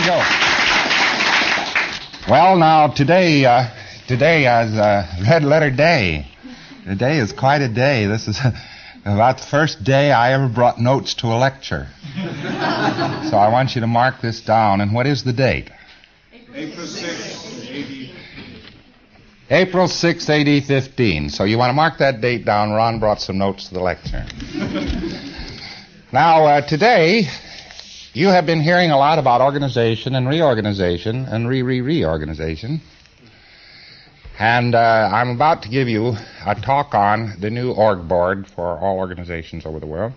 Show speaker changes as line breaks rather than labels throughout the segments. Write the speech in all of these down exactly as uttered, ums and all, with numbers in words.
I go. Well, now, today, uh, today is uh, Red Letter Day. Today is quite a day. This is about the first day I ever brought notes to a lecture. So I want you to mark this down. And what is the date?
April sixth, A D
April sixth, A D fifteen. So you want to mark that date down. Ron brought some notes to the lecture. Now, uh, today, you have been hearing a lot about organization and reorganization and re-re-reorganization. And uh, I'm about to give you a talk on the new org board for all organizations over the world.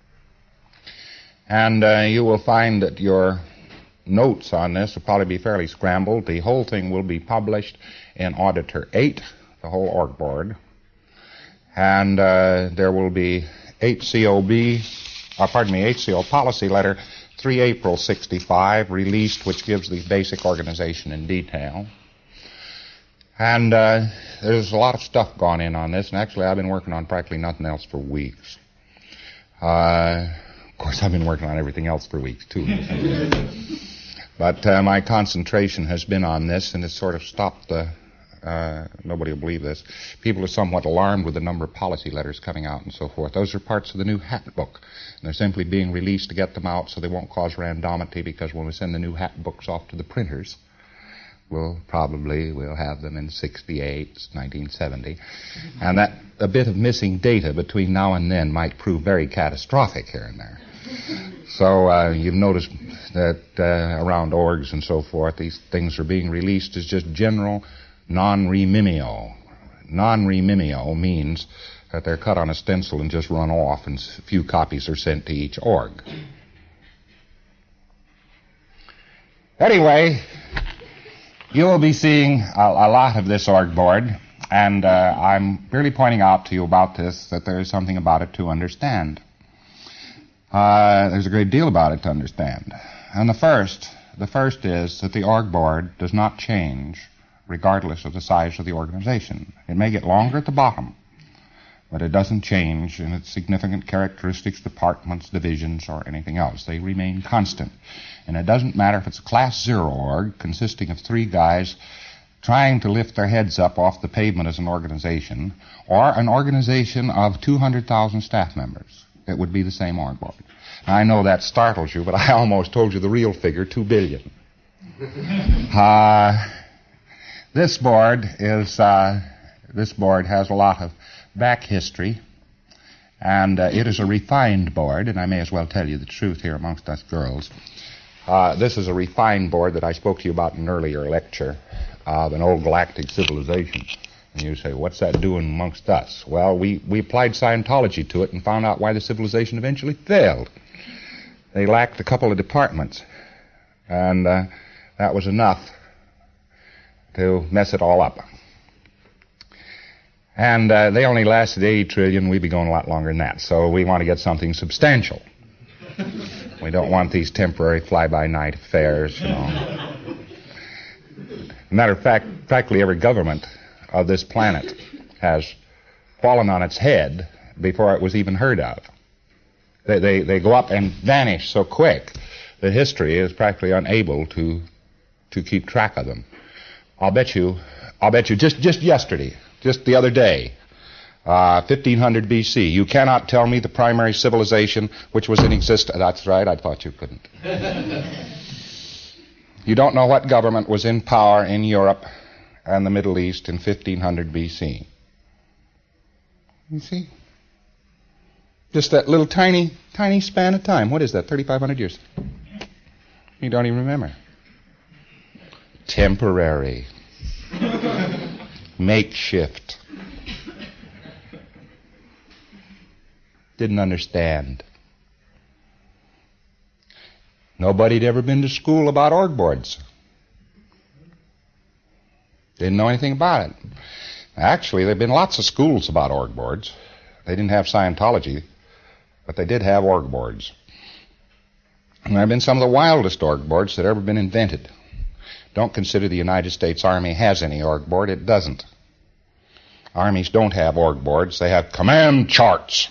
And uh, you will find that your notes on this will probably be fairly scrambled. The whole thing will be published in Auditor eight, the whole org board. And uh, there will be H C O B, uh, pardon me, H C O Policy Letter three April sixty-five released, which gives the basic organization in detail. And uh, there's a lot of stuff gone in on this, and actually I've been working on practically nothing else for weeks. Uh, of course, I've been working on everything else for weeks, too. But uh, my concentration has been on this, and it's sort of stopped the, uh, nobody will believe this, people are somewhat alarmed with the number of policy letters coming out and so forth. Those are parts of the new hat book, and they're simply being released to get them out so they won't cause randomity, because when we send the new hat books off to the printers, we'll probably, we'll have them in sixty-eight, nineteen seventy, and that a bit of missing data between now and then might prove very catastrophic here and there. So uh, you've noticed that uh, around orgs and so forth, these things are being released as just general non-remimio. Non-remimio means that they're cut on a stencil and just run off, and a few copies are sent to each org. Anyway, you will be seeing a, a lot of this org board, and uh, I'm really pointing out to you about this that there is something about it to understand. Uh, there's a great deal about it to understand. And the first, the first is that the org board does not change regardless of the size of the organization. It may get longer at the bottom, but it doesn't change in its significant characteristics, departments, divisions, or anything else. They remain constant. And it doesn't matter if it's a class zero org consisting of three guys trying to lift their heads up off the pavement as an organization, or an organization of two hundred thousand staff members. It would be the same org board. Now, I know that startles you, but I almost told you the real figure, two billion. uh, this board is, uh, this board has a lot of back history, and uh, it is a refined board, and I may as well tell you the truth here amongst us girls. Uh, this is a refined board that I spoke to you about in an earlier lecture of an old galactic civilization. And you say, what's that doing amongst us? Well, we, we applied Scientology to it and found out why the civilization eventually failed. They lacked a couple of departments, and uh, that was enough to mess it all up. And uh, they only lasted eighty trillion. We'd be going a lot longer than that. So we want to get something substantial. We don't want these temporary fly-by-night affairs, you know. Matter of fact, practically every government of this planet has fallen on its head before it was even heard of. They, they, they go up and vanish so quick that history is practically unable to to keep track of them. I'll bet you, I'll bet you just, just yesterday, just the other day, uh, fifteen hundred B C, you cannot tell me the primary civilization which was in existence. That's right, I thought you couldn't. You don't know what government was in power in Europe and the Middle East in fifteen hundred B C. You see? Just that little tiny, tiny span of time. What is that, thirty-five hundred years? You don't even remember. Temporary. Makeshift. Didn't understand. Nobody had ever been to school about org boards. Didn't know anything about it. Actually, there have been lots of schools about org boards. They didn't have Scientology, but they did have org boards. And there have been some of the wildest org boards that have ever been invented. Don't consider the United States Army has any org board. It doesn't. Armies don't have org boards. They have command charts.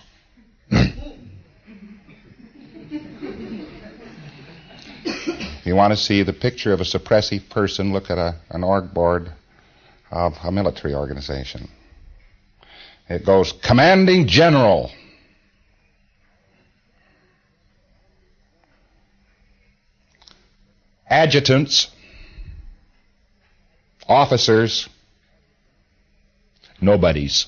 you want to see the picture of a suppressive person, look at a, an org board of a military organization. It goes, Commanding General. Adjutants. Officers. Nobodies.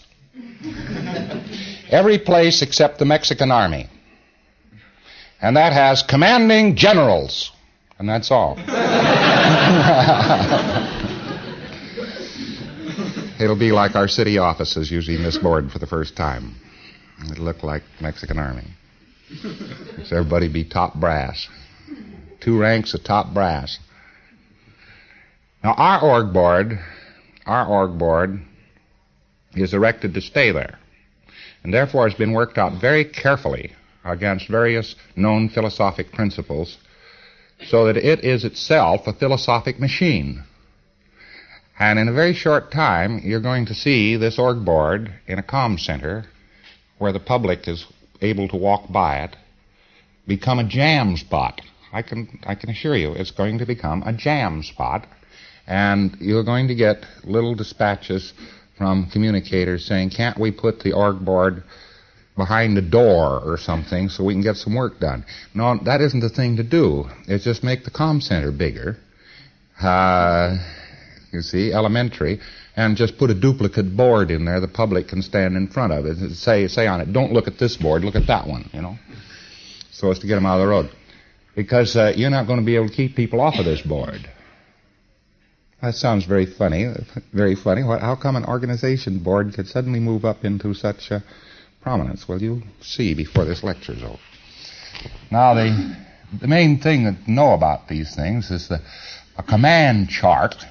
Every place except the Mexican Army. And that has Commanding Generals. And that's all. It'll be like our city offices using this board for the first time. It'll look like Mexican Army. So everybody be top brass. Two ranks of top brass. Now our org board, our org board is erected to stay there. And therefore has been worked out very carefully against various known philosophic principles so that it is itself a philosophic machine. And in a very short time, you're going to see this org board in a comm center where the public is able to walk by it become a jam spot. I can, I can assure you it's going to become a jam spot. And you're going to get little dispatches from communicators saying, can't we put the org board behind the door or something so we can get some work done? No, that isn't the thing to do. It's just make the comm center bigger. Uh... You see, elementary, and just put a duplicate board in there the public can stand in front of it. Say, say on it, don't look at this board, look at that one, you know, so as to get them out of the road. Because uh, you're not going to be able to keep people off of this board. That sounds very funny, very funny. What, how come an organization board could suddenly move up into such uh, prominence? Well, you'll see before this lecture's over. Now, the, the main thing to know about these things is the, a command chart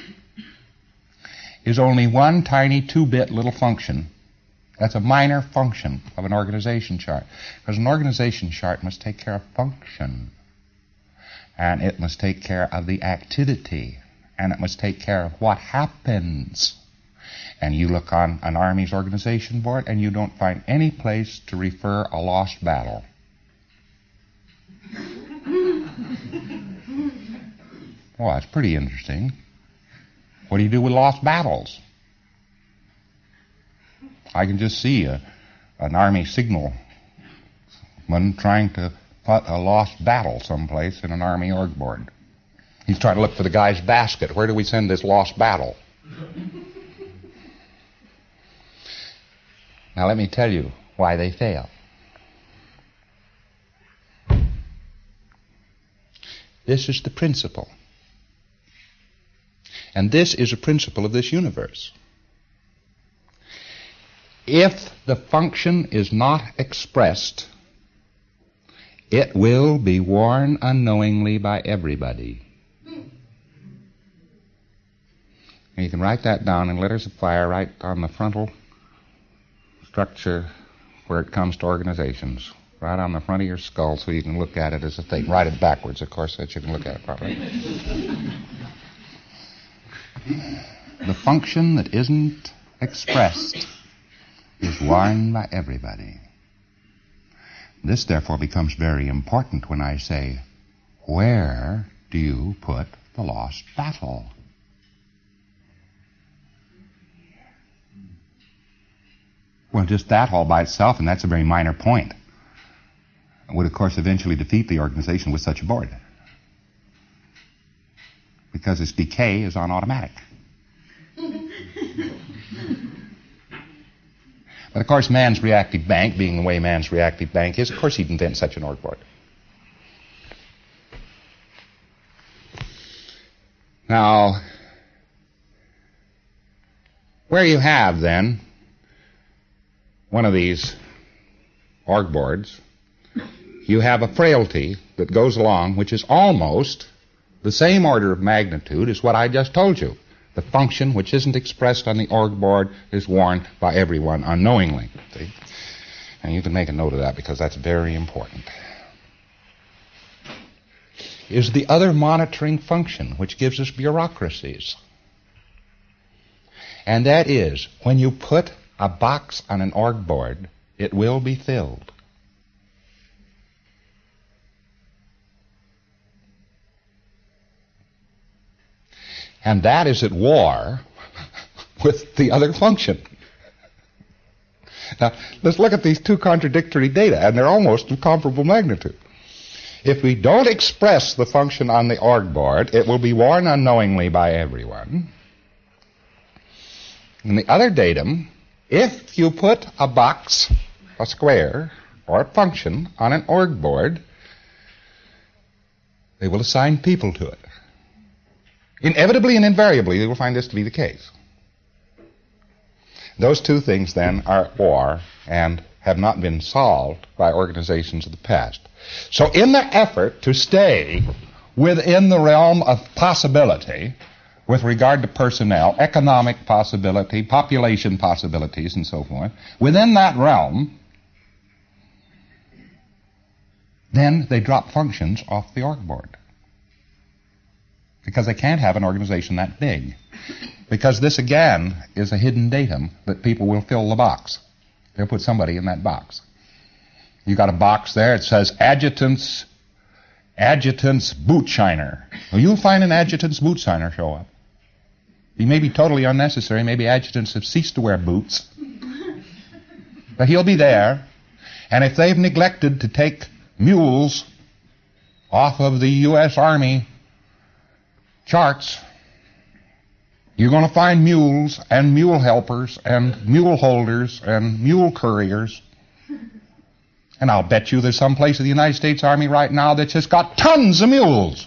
is only one tiny two-bit little function. That's a minor function of an organization chart. Because an organization chart must take care of function. And it must take care of the activity. And it must take care of what happens. And you look on an Army's organization board and you don't find any place to refer a lost battle. Well, that's pretty interesting. What do you do with lost battles? I can just see a, an Army signalman trying to put a lost battle someplace in an Army org board. He's trying to look for the guy's basket. Where do we send this lost battle? Now let me tell you why they fail. This is the principle. And this is a principle of this universe. If the function is not expressed, it will be worn unknowingly by everybody. And you can write that down in letters of fire right on the frontal structure where it comes to organizations. Right on the front of your skull so you can look at it as a thing. Write it backwards, of course, so that you can look at it properly. The function that isn't expressed is worn by everybody. This, therefore, becomes very important when I say, where do you put the lost battle? Well, just that all by itself, and that's a very minor point, would, of course, eventually defeat the organization with such a board. Because its decay is on automatic. But, of course, man's reactive bank, being the way man's reactive bank is, of course he'd invent such an org board. Now, where you have, then, one of these org boards, you have a frailty that goes along, which is almost the same order of magnitude as what I just told you. The function which isn't expressed on the org board is worn by everyone unknowingly. See? And you can make a note of that because that's very important. Is the other monitoring function which gives us bureaucracies. And that is, when you put a box on an org board, it will be filled. And that is at war with the other function. Now, let's look at these two contradictory data, and they're almost of comparable magnitude. If we don't express the function on the org board, it will be worn unknowingly by everyone. In the other datum, if you put a box, a square, or a function on an org board, they will assign people to it. Inevitably and invariably, they will find this to be the case. Those two things, then, are at war and have not been solved by organizations of the past. So in their effort to stay within the realm of possibility with regard to personnel, economic possibility, population possibilities, and so forth, within that realm, then they drop functions off the org board. Because they can't have an organization that big. Because this, again, is a hidden datum that people will fill the box. They'll put somebody in that box. You got a box there, it says adjutant's, adjutant's boot shiner. Well, you'll find an adjutant's boot shiner show up. He may be totally unnecessary, maybe adjutants have ceased to wear boots. But he'll be there, and if they've neglected to take mules off of the U S Army charts, you're going to find mules and mule helpers and mule holders and mule couriers. And I'll bet you there's some place in the United States Army right now that's just got tons of mules.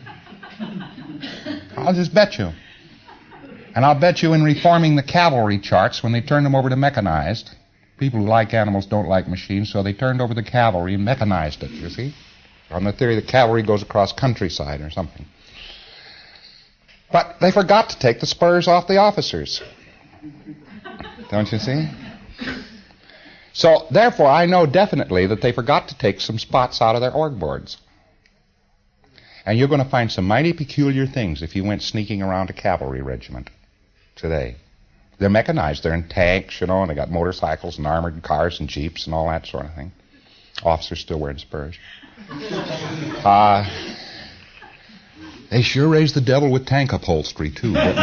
I'll just bet you. And I'll bet you in reforming the cavalry charts, when they turned them over to mechanized, people who like animals don't like machines, so they turned over the cavalry and mechanized it, you see, on the theory that cavalry goes across countryside or something. But they forgot to take the spurs off the officers. Don't you see? So, therefore, I know definitely that they forgot to take some spots out of their org boards. And you're going to find some mighty peculiar things if you went sneaking around a cavalry regiment today. They're mechanized. They're in tanks, you know, and they got motorcycles and armored cars and jeeps and all that sort of thing. Officers still wearing spurs. Uh, they sure raise the devil with tank upholstery, too. But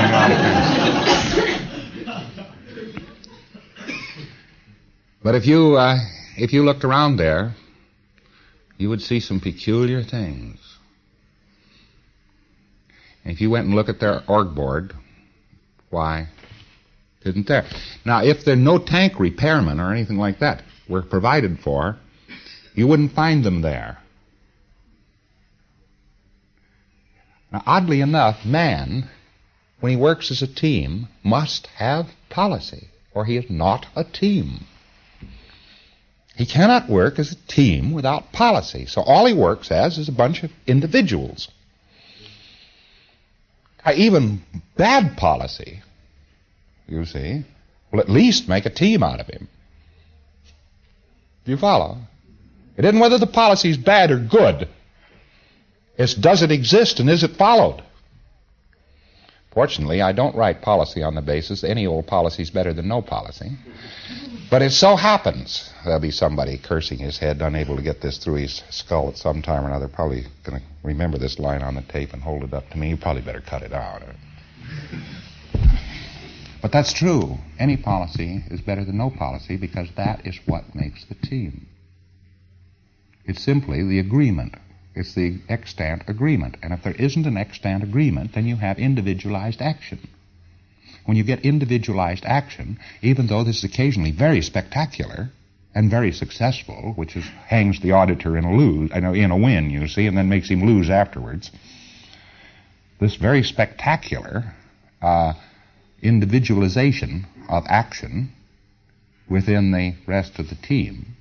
But if you uh, if you looked around there, you would see some peculiar things. And if you went and looked at their org board, why, it isn't there. Now, if there are no tank repairmen or anything like that were provided for, you wouldn't find them there. Now, oddly enough, man, when he works as a team, must have policy, or he is not a team. He cannot work as a team without policy. So all he works as is a bunch of individuals. Even bad policy, you see, will at least make a team out of him. Do you follow? It isn't whether the policy is bad or good. It's does it exist and is it followed? Fortunately, I don't write policy on the basis that any old policy is better than no policy. But it so happens there'll be somebody cursing his head, unable to get this through his skull at some time or another, probably going to remember this line on the tape and hold it up to me. You probably better cut it out. But that's true. Any policy is better than no policy because that is what makes the team. It's simply the agreement. It's the extant agreement. And if there isn't an extant agreement, then you have individualized action. When you get individualized action, even though this is occasionally very spectacular and very successful, which is hangs the auditor in a lose, I know in a win, you see, and then makes him lose afterwards, this very spectacular uh, individualization of action within the rest of the team,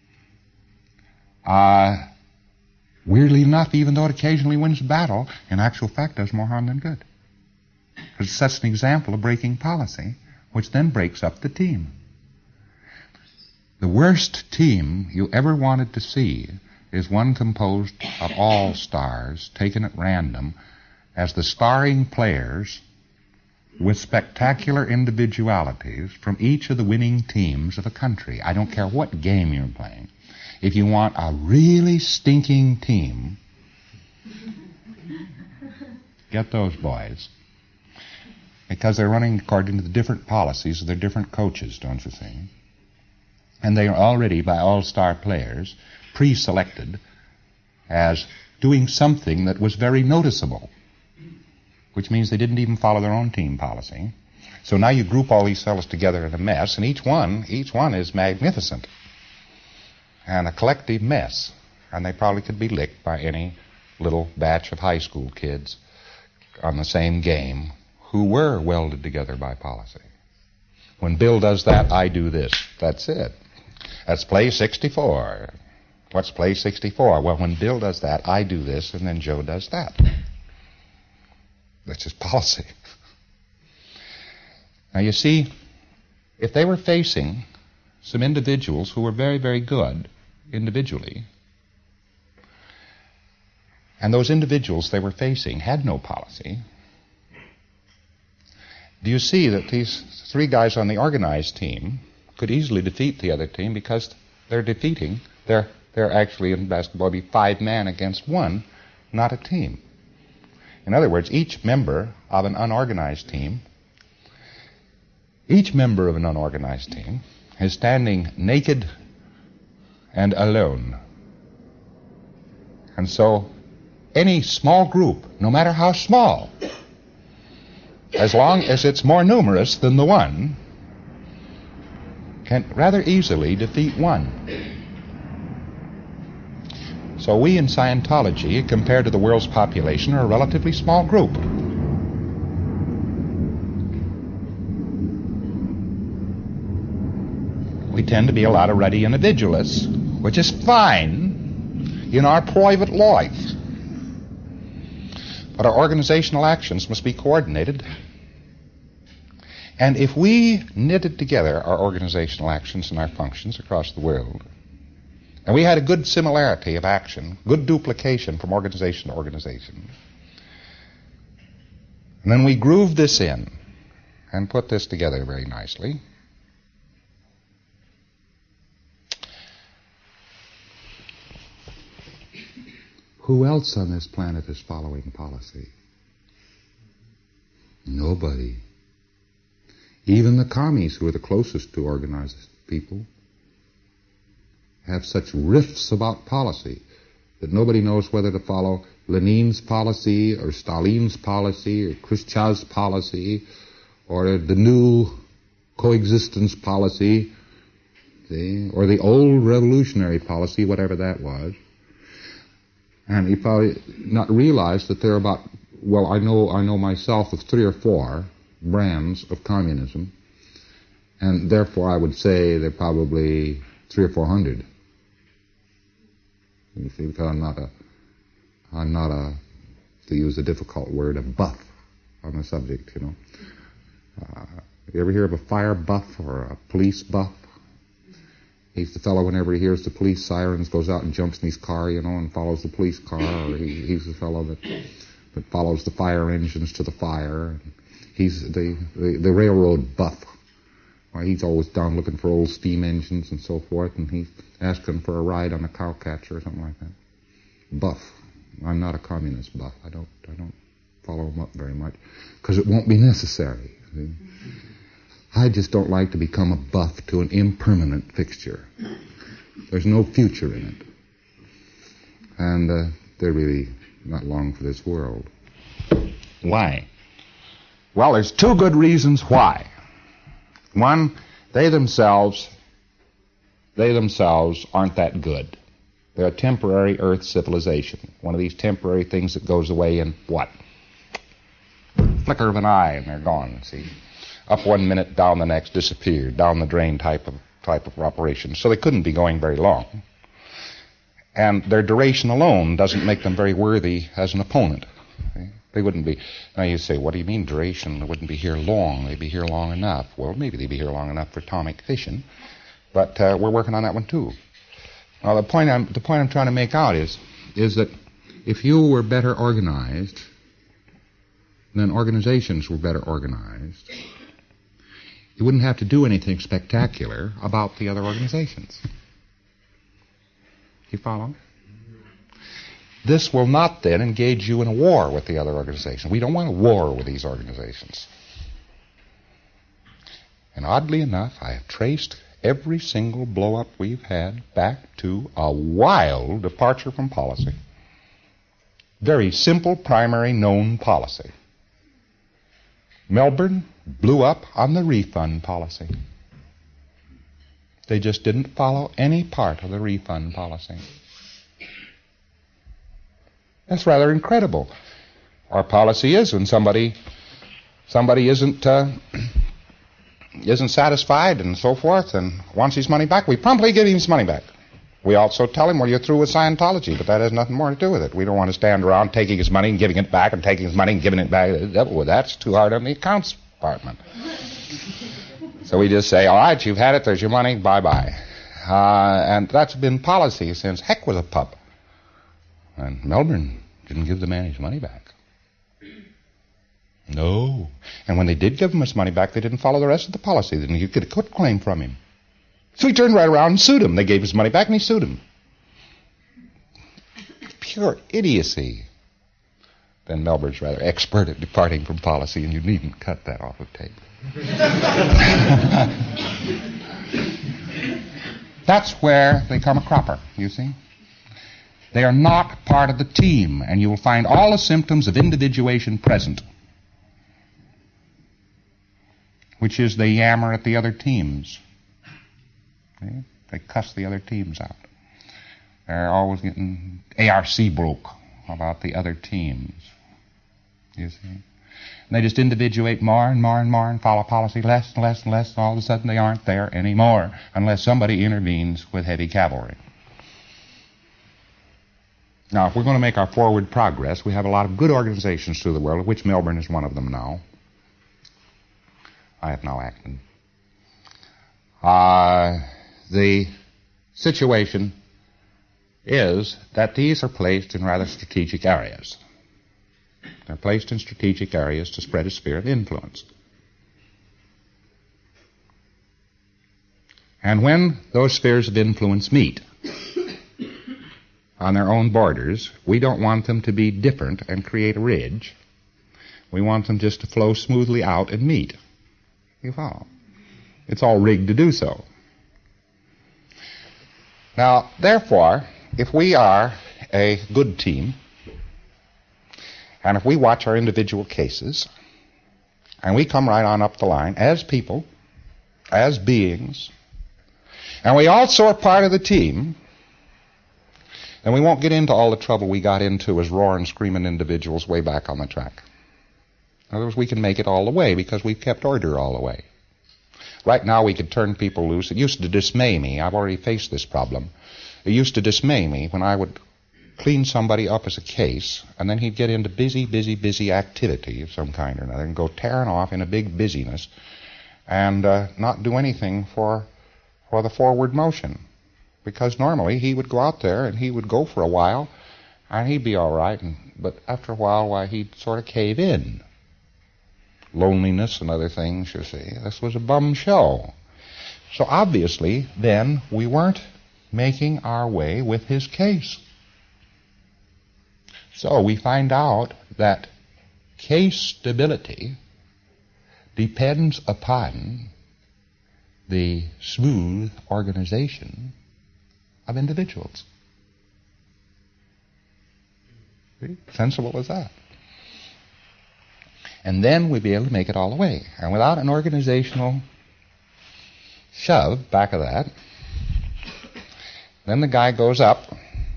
uh, weirdly enough, even though it occasionally wins a battle, in actual fact does more harm than good. Because it sets an example of breaking policy, which then breaks up the team. The worst team you ever wanted to see is one composed of all stars, taken at random, as the starring players with spectacular individualities from each of the winning teams of a country. I don't care what game you're playing. If you want a really stinking team, get those boys. because they're running according to the different policies of their different coaches, don't you see? And they are already, by all-star players, pre-selected as doing something that was very noticeable, which means they didn't even follow their own team policy. So now you group all these fellows together in a mess, and each one, each one is magnificent and a collective mess, and they probably could be licked by any little batch of high school kids on the same game who were welded together by policy. When Bill does that, I do this. That's it. That's play sixty-four. What's play sixty-four? Well, when Bill does that, I do this, and then Joe does that. That's his policy. Now, you see, if they were facing some individuals who were very, very good individually, and those individuals they were facing had no policy, do you see that these three guys on the organized team could easily defeat the other team because they're defeating, they're, they're actually in basketball be five men against one, not a team. In other words, each member of an unorganized team Each member of an unorganized team is standing naked and alone. And so any small group, no matter how small, as long as it's more numerous than the one, can rather easily defeat one. So we in Scientology, compared to the world's population, are a relatively small group. We tend to be a lot of ruddy individualists, which is fine in our private life. But our organizational actions must be coordinated. And if we knitted together our organizational actions and our functions across the world, and we had a good similarity of action, good duplication from organization to organization, and then we grooved this in and put this together very nicely, who else on this planet is following policy? Nobody. Even the commies, who are the closest to organized people, have such riffs about policy that nobody knows whether to follow Lenin's policy or Stalin's policy or Khrushchev's policy or the new coexistence policy, see, or the old revolutionary policy, whatever that was. And he probably not realized that there are about, well, I know I know myself of three or four brands of communism, and therefore I would say they're probably three or four hundred. You see, because I'm not a, I'm not a, to use a difficult word, a buff on the subject, you know. Uh, you ever hear of a fire buff or a police buff? He's the fellow, whenever he hears the police sirens, goes out and jumps in his car, you know, and follows the police car. Or he, he's the fellow that that follows the fire engines to the fire. He's the, the, the railroad buff. Well, he's always down looking for old steam engines and so forth, and he's asking for a ride on a cowcatcher or something like that. Buff. I'm not a communist buff. I don't I don't follow him up very much, because it won't be necessary. See? I just don't like to become a buff to an impermanent fixture. There's no future in it. And uh, they're really not long for this world. Why? Well, there's two good reasons why. One, they themselves, they themselves aren't that good. They're a temporary Earth civilization. One of these temporary things that goes away in what? Flicker of an eye, and they're gone, see? Up one minute, down the next, disappeared, down the drain type of type of operation. So they couldn't be going very long. And their duration alone doesn't make them very worthy as an opponent. They wouldn't be. Now you say, what do you mean duration? They wouldn't be here long. They'd be here long enough. Well, maybe they'd be here long enough for atomic fission, but uh, we're working on that one too. Now the point I'm the point I'm trying to make out is is that if you were better organized, then organizations were better organized, you wouldn't have to do anything spectacular about the other organizations. You follow? This will not then engage you in a war with the other organization. We don't want a war with these organizations. And oddly enough, I have traced every single blow-up we've had back to a wild departure from policy. Very simple, primary, known policy. Melbourne blew up on the refund policy. They just didn't follow any part of the refund policy. That's rather incredible. Our policy is when somebody somebody isn't uh, isn't satisfied and so forth and wants his money back, we promptly give him his money back. We also tell him, well, you're through with Scientology, but that has nothing more to do with it. We don't want to stand around taking his money and giving it back and taking his money and giving it back. Well, that's too hard on the accounts department. So we just say, all right, you've had it, there's your money, bye-bye. Uh, and that's been policy since heck with a pup. And Melbourne didn't give the man his money back. No. And when they did give him his money back, they didn't follow the rest of the policy. Then you could get a quit claim from him. So he turned right around and sued him. They gave his money back and he sued him. Pure idiocy. Then Melbourne's rather expert at departing from policy, and you needn't cut that off of tape. That's where they come a cropper, you see. They are not part of the team, and you will find all the symptoms of individuation present, which is they yammer at the other teams. See? They cuss the other teams out. They're always getting A R C broke about the other teams. You see? And they just individuate more and more and more and follow policy less and less and less, and all of a sudden they aren't there anymore unless somebody intervenes with heavy cavalry. Now, if we're going to make our forward progress, we have a lot of good organizations through the world, of which Melbourne is one of them now. I have now acted. Uh, the situation is that these are placed in rather strategic areas. They're placed in strategic areas to spread a sphere of influence. And when those spheres of influence meet on their own borders, we don't want them to be different and create a ridge. We want them just to flow smoothly out and meet. You follow? It's all rigged to do so. Now, therefore, if we are a good team, and if we watch our individual cases, and we come right on up the line as people, as beings, and we also are part of the team, then we won't get into all the trouble we got into as roaring, screaming individuals way back on the track. In other words, we can make it all the way because we've kept order all the way. Right now we could turn people loose. It used to dismay me. I've already faced this problem. It used to dismay me when I would clean somebody up as a case, and then he'd get into busy, busy, busy activity of some kind or another and go tearing off in a big busyness and uh, not do anything for for the forward motion. Because normally he would go out there and he would go for a while and he'd be all right, and, but after a while, why, he'd sort of cave in. Loneliness and other things, you see. This was a bum show. So obviously, then, we weren't making our way with his case. So we find out that case stability depends upon the smooth organization of individuals. See? Sensible as that. And then we'd be able to make it all the way. And without an organizational shove back of that, then the guy goes up,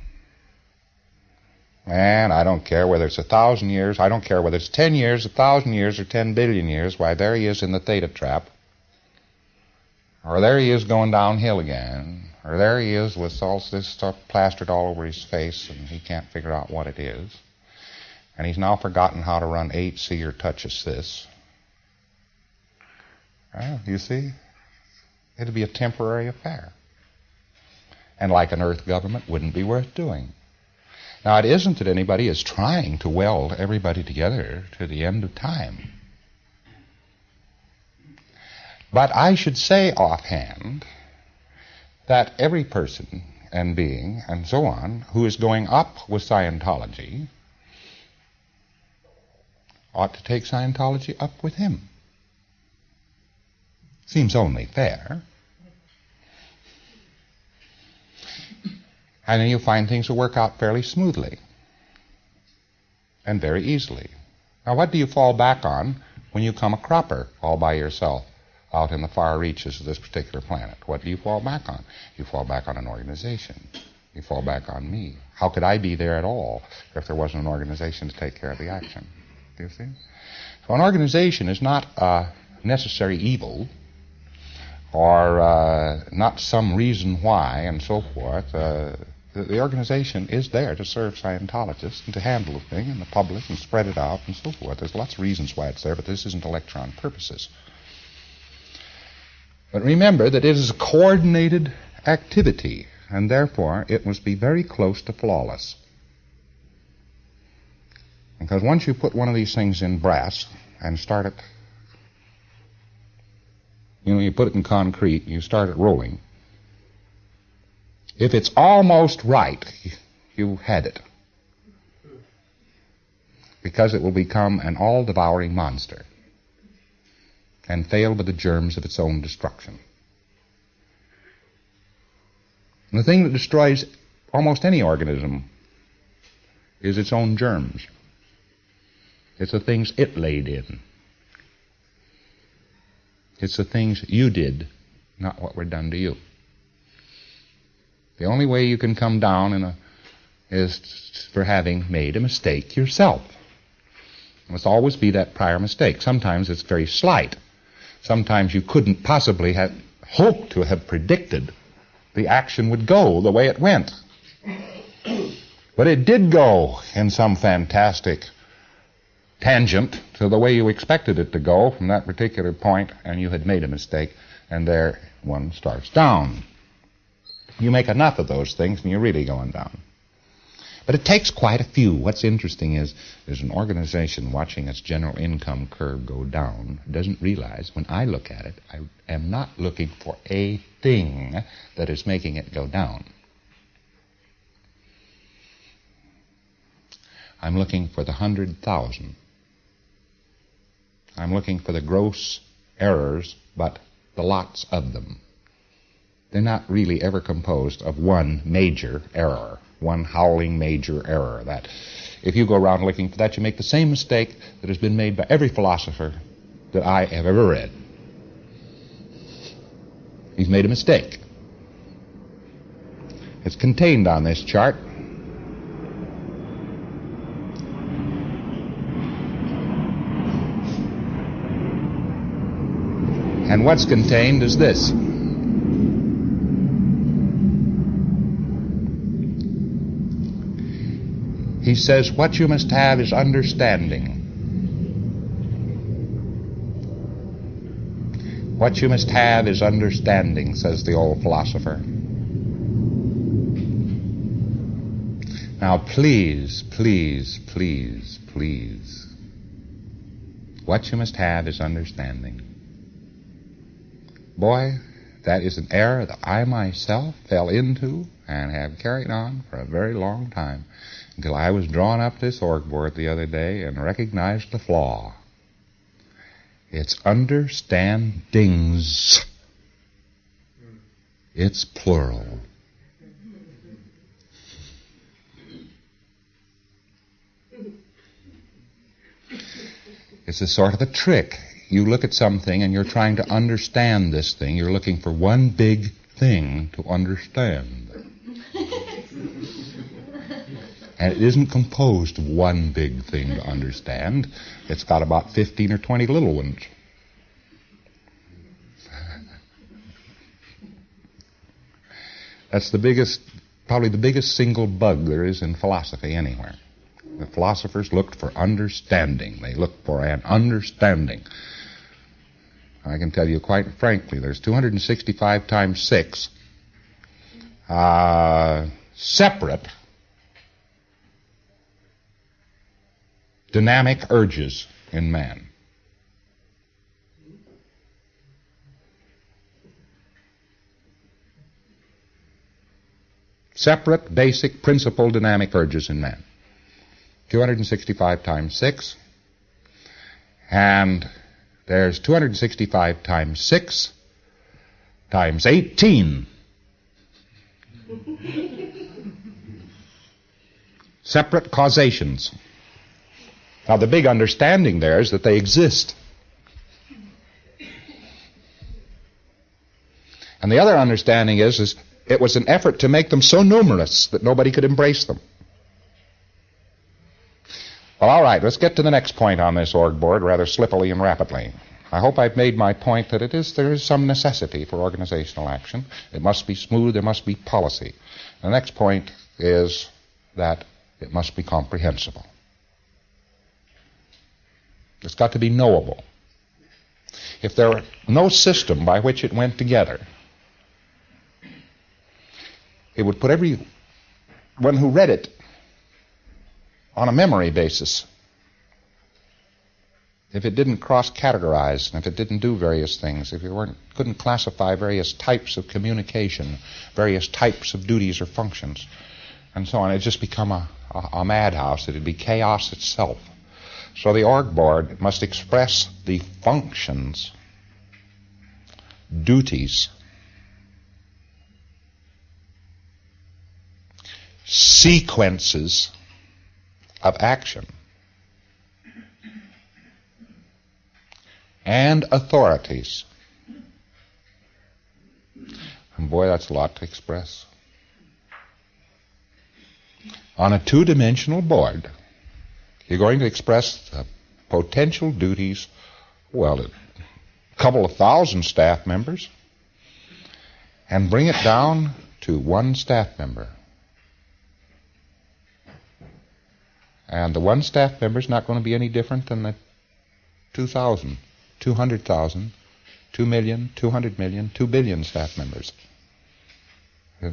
and I don't care whether it's a thousand years, I don't care whether it's ten years, a thousand years, or ten billion years, why, there he is in the theta trap, or there he is going downhill again, or there he is with all this stuff plastered all over his face, and he can't figure out what it is. And he's now forgotten how to run eight, see, or touch assist. Well, you see, it'd be a temporary affair. And like an earth government, wouldn't be worth doing. Now, it isn't that anybody is trying to weld everybody together to the end of time. But I should say offhand that every person and being and so on who is going up with Scientology ought to take Scientology up with him. Seems only fair. And then you find things will work out fairly smoothly and very easily. Now, what do you fall back on when you come a cropper all by yourself out in the far reaches of this particular planet? What do you fall back on? You fall back on an organization. You fall back on me. How could I be there at all if there wasn't an organization to take care of the action? Do you see? So an organization is not a necessary evil, or uh, not some reason why, and so forth. Uh, the, the organization is there to serve Scientologists and to handle the thing in the public and spread it out and so forth. There's lots of reasons why it's there, but this isn't electron purposes. But remember that it is a coordinated activity, and therefore it must be very close to flawless. Because once you put one of these things in brass and start it, you know, you put it in concrete, you start it rolling. If it's almost right, you had it. Because it will become an all-devouring monster and fail with the germs of its own destruction. And the thing that destroys almost any organism is its own germs. It's the things it laid in. It's the things you did, not what were done to you. The only way you can come down in a, is for having made a mistake yourself. It must always be that prior mistake. Sometimes it's very slight. Sometimes you couldn't possibly have hoped to have predicted the action would go the way it went. But it did go in some fantastic tangent to the way you expected it to go from that particular point, and you had made a mistake, and there one starts down. You make enough of those things, and you're really going down. But it takes quite a few. What's interesting is there's an organization watching its general income curve go down, doesn't realize when I look at it, I am not looking for a thing that is making it go down. I'm looking for the hundred thousand. I'm looking for the gross errors, but the lots of them. They're not really ever composed of one major error, one howling major error. That if you go around looking for that, you make the same mistake that has been made by every philosopher that I have ever read. He's made a mistake. It's contained on this chart. And what's contained is this. He says, what you must have is understanding. What you must have is understanding, says the old philosopher. Now, please, please, please, please. What you must have is understanding. Boy, that is an error that I myself fell into and have carried on for a very long time, until I was drawing up this org board the other day and recognized the flaw. It's understandings. It's plural. It's a sort of a trick. You look at something and you're trying to understand this thing. You're looking for one big thing to understand. And it isn't composed of one big thing to understand. It's got about fifteen or twenty little ones. That's the biggest, probably the biggest single bug there is in philosophy anywhere. The philosophers looked for understanding. They looked for an understanding. I can tell you quite frankly, there's two hundred sixty-five times six uh, separate dynamic urges in man. Separate, basic, principal dynamic urges in man. two hundred sixty-five times six. And there's two hundred sixty-five times six times eighteen. Separate causations. Now, the big understanding there is that they exist. And the other understanding is, is it was an effort to make them so numerous that nobody could embrace them. Well, all right, let's get to the next point on this org board rather slippily and rapidly. I hope I've made my point that it is there is some necessity for organizational action. It must be smooth, there must be policy. The next point is that it must be comprehensible. It's got to be knowable. If there were no system by which it went together, it would put everyone who read it on a memory basis. If it didn't cross-categorize, and if it didn't do various things, if it weren't, couldn't classify various types of communication, various types of duties or functions, and so on, it'd just become a, a, a madhouse. It'd be chaos itself. So the org board must express the functions, duties, sequences of action, and authorities. And boy, that's a lot to express. On a two-dimensional board, you're going to express the potential duties, well, a couple of thousand staff members, and bring it down to one staff member. And the one staff member is not going to be any different than the two thousand, two hundred thousand, two million, two hundred million, two billion staff members. What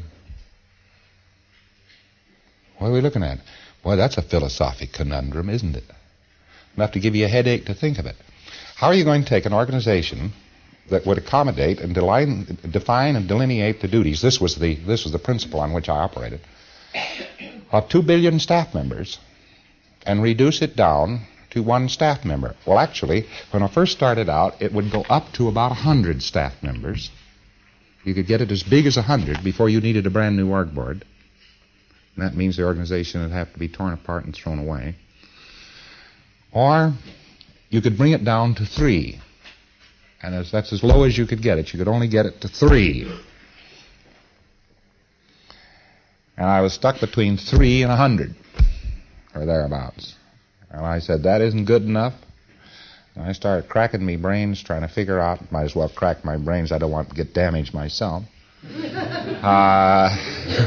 are we looking at? Boy, that's a philosophic conundrum, isn't it? Enough to give you a headache to think of it. How are you going to take an organization that would accommodate and deline, define and delineate the duties? This was the this was the principle on which I operated. Of two billion staff members, and reduce it down to one staff member. Well, actually, when I first started out, it would go up to about one hundred staff members. You could get it as big as one hundred before you needed a brand new org board. And that means the organization would have to be torn apart and thrown away. Or you could bring it down to three. And as, that's as low as you could get it. You could only get it to three. And I was stuck between three and a hundred, or thereabouts. And I said, that isn't good enough. And I started cracking my brains, trying to figure out, might as well crack my brains, I don't want to get damaged myself. uh,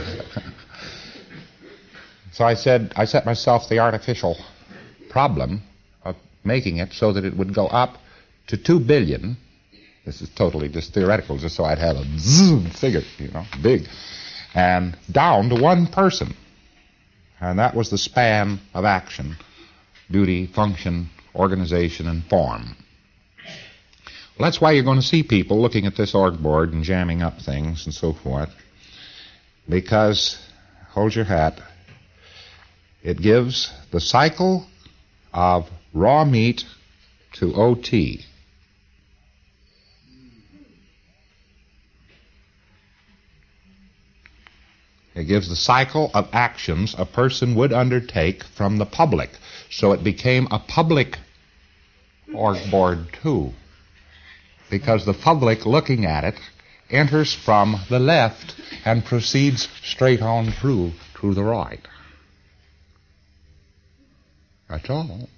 so I said, I set myself the artificial problem of making it so that it would go up to two billion. This is totally just theoretical, just so I'd have a zoom figure, you know, big. And down to one person. And that was the span of action, duty, function, organization, and form. Well, that's why you're going to see people looking at this org board and jamming up things and so forth. Because, hold your hat, it gives the cycle of raw meat to O T. It gives the cycle of actions a person would undertake from the public. So it became a public org board too. Because the public looking at it enters from the left and proceeds straight on through to the right. That's all.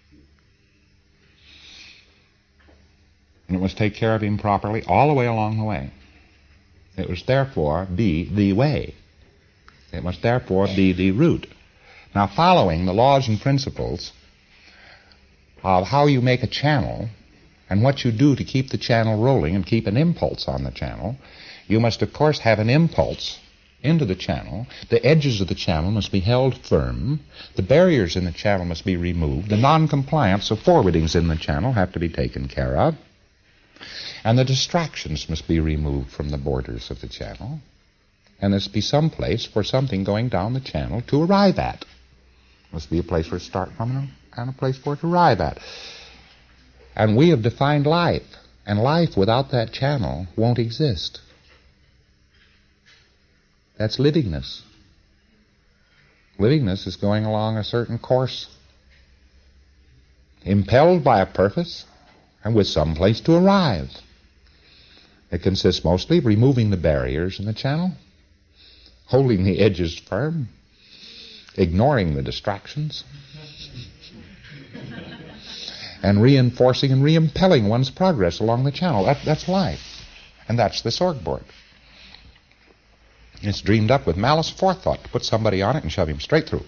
And it must take care of him properly all the way along the way. It must therefore be the way. It must therefore be the route. Now, following the laws and principles of how you make a channel and what you do to keep the channel rolling and keep an impulse on the channel, you must, of course, have an impulse into the channel. The edges of the channel must be held firm. The barriers in the channel must be removed. The non-compliance of forwardings in the channel have to be taken care of. And the distractions must be removed from the borders of the channel. And there must be some place for something going down the channel to arrive at. There must be a place for it to start from and a place for it to arrive at. And we have defined life. And life without that channel won't exist. That's livingness. Livingness is going along a certain course, impelled by a purpose and with some place to arrive. It consists mostly of removing the barriers in the channel, holding the edges firm, ignoring the distractions, and reinforcing and reimpelling one's progress along the channel. That, that's life. And that's this org board. It's dreamed up with malice forethought to put somebody on it and shove him straight through.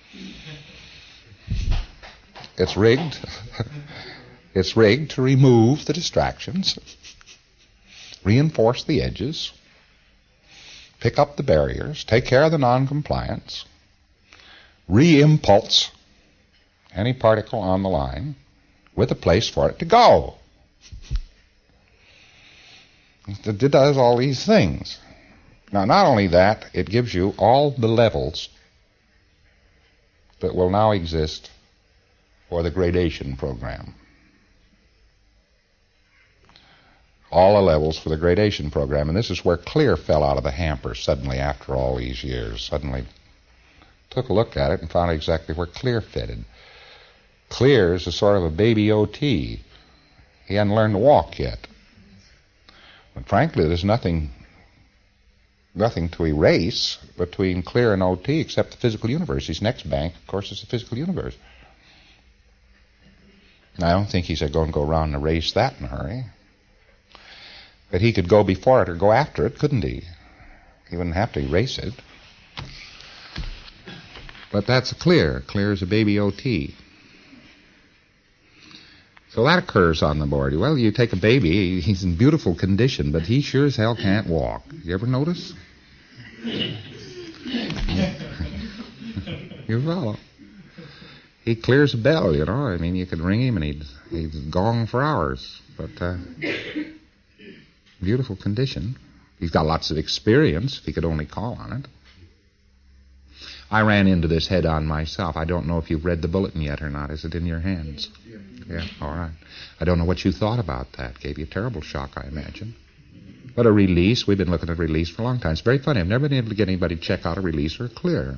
It's rigged. It's rigged to remove the distractions, reinforce the edges, pick up the barriers, take care of the non-compliance, re-impulse any particle on the line with a place for it to go. It does all these things. Now, not only that, it gives you all the levels that will now exist for the gradation program. All the levels for the gradation program. And this is where Clear fell out of the hamper suddenly after all these years. Suddenly took a look at it and found exactly where Clear fitted. Clear is a sort of a baby O T. He hadn't learned to walk yet. But frankly, there's nothing nothing to erase between Clear and O T except the physical universe. His next bank, of course, is the physical universe. And I don't think he's going to go around and erase that in a hurry. But he could go before it or go after it, couldn't he? He wouldn't have to erase it. But that's Clear. Clear is a baby O T. So that occurs on the board. Well, you take a baby, he's in beautiful condition, but he sure as hell can't walk. You ever notice? You follow. He clears a bell, you know. I mean, you could ring him and he'd, he'd gong for hours. But uh, beautiful condition. He's got lots of experience if he could only call on it. I ran into this head on myself. I don't know if you've read the bulletin yet or not. Is it in your hands? Yeah, all right. I don't know what you thought about that. Gave you a terrible shock, I imagine. But a release, we've been looking at release for a long time. It's very funny. I've never been able to get anybody to check out a release or Clear.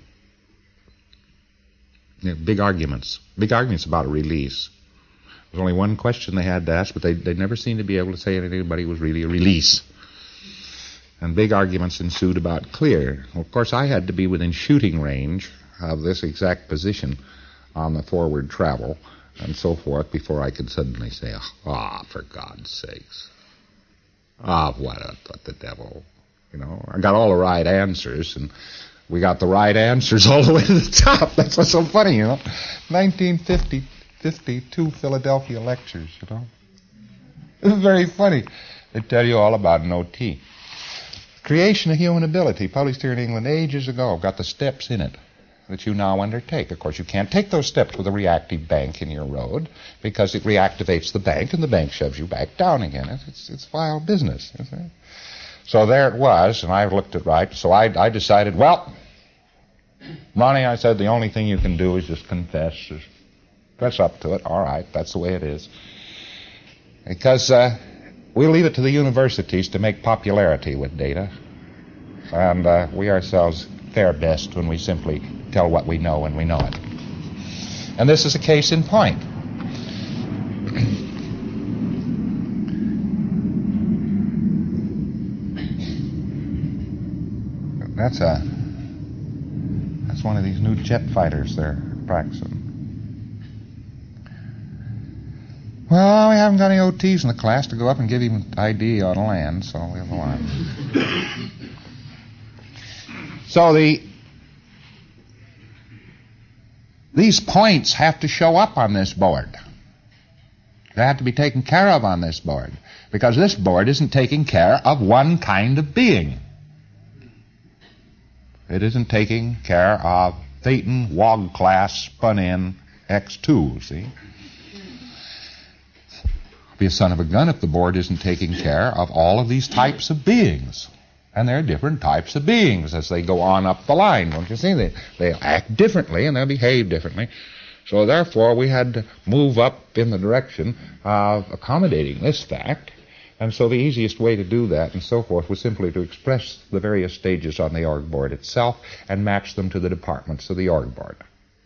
You know, big arguments. Big arguments about a release. There's only one question they had to ask, but they they never seemed to be able to say that anybody was really a release. And big arguments ensued about Clear. Well, of course, I had to be within shooting range of this exact position on the forward travel and so forth before I could suddenly say, ah, oh, for God's sakes. Ah, oh, what, a, what the devil. You know, I got all the right answers, and we got the right answers all the way to the top. That's what's so funny, you know. nineteen fifty, fifty-two Philadelphia lectures, you know. It's very funny. They tell you all about an O T. Creation of Human Ability, published here in England ages ago, got the steps in it that you now undertake. Of course, you can't take those steps with a reactive bank in your road because it reactivates the bank and the bank shoves you back down again. It's, it's, it's vile business. Isn't it? So there it was, and I looked it right. So I, I decided, well, Ronnie, I said, the only thing you can do is just confess. Just fess up to it. All right, that's the way it is. Because uh, we'll leave it to the universities to make popularity with data. And uh, we ourselves fare best when we simply tell what we know when we know it. And this is a case in point. That's a that's one of these new jet fighters they're practicing. Well, we haven't got any O Ts in the class to go up and give him I D on land, so we'll go on. So the these points have to show up on this board. They have to be taken care of on this board, because this board isn't taking care of one kind of being. It isn't taking care of Thetan, Wog class, spun in, X two, see? Be a son of a gun if the board isn't taking care of all of these types of beings. And there are different types of beings as they go on up the line, don't you see? They, they act differently and they'll behave differently. So therefore we had to move up in the direction of accommodating this fact And so the easiest way to do that and so forth was simply to express the various stages on the org board itself and match them to the departments of the org board.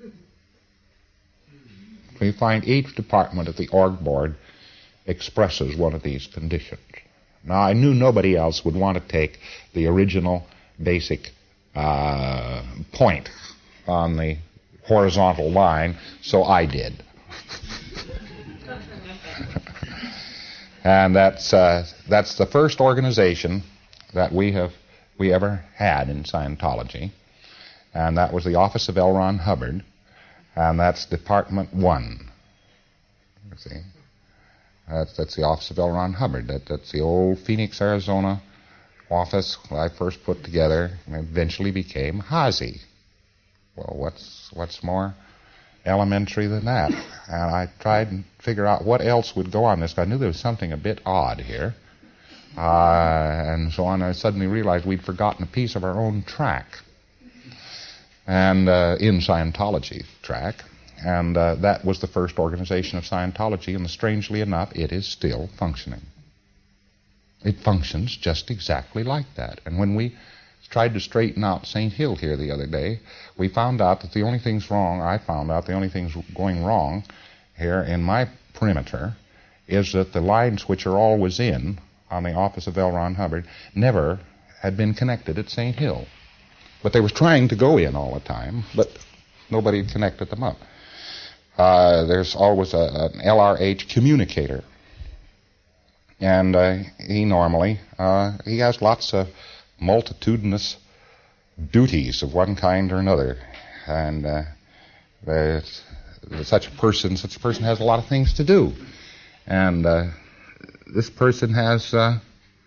We find each department of the org board expresses one of these conditions. Now, I knew nobody else would want to take the original basic uh, point on the horizontal line, so I did. And that's uh, that's the first organization that we have we ever had in Scientology, and that was the Office of L. Ron Hubbard, and that's Department One. You see, that's that's the Office of L. Ron Hubbard. That that's the old Phoenix, Arizona office I first put together, and eventually became Hazy. Well, what's what's more elementary than that? And I tried and figure out what else would go on this. I knew there was something a bit odd here. Uh, and so on. I suddenly realized we'd forgotten a piece of our own track. And uh, in Scientology track. And uh, that was the first organization of Scientology. And strangely enough, it is still functioning. It functions just exactly like that. And when we tried to straighten out Saint Hill here the other day, we found out that the only things wrong, I found out the only things going wrong here in my perimeter is that the lines which are always in on the Office of L. Ron Hubbard never had been connected at Saint Hill. But they were trying to go in all the time, but nobody had connected them up. Uh, there's always a, an L R H communicator. And uh, he normally, uh, he has lots of multitudinous duties of one kind or another, and uh, there's, there's such a person, such a person has a lot of things to do, and uh, this person has, uh,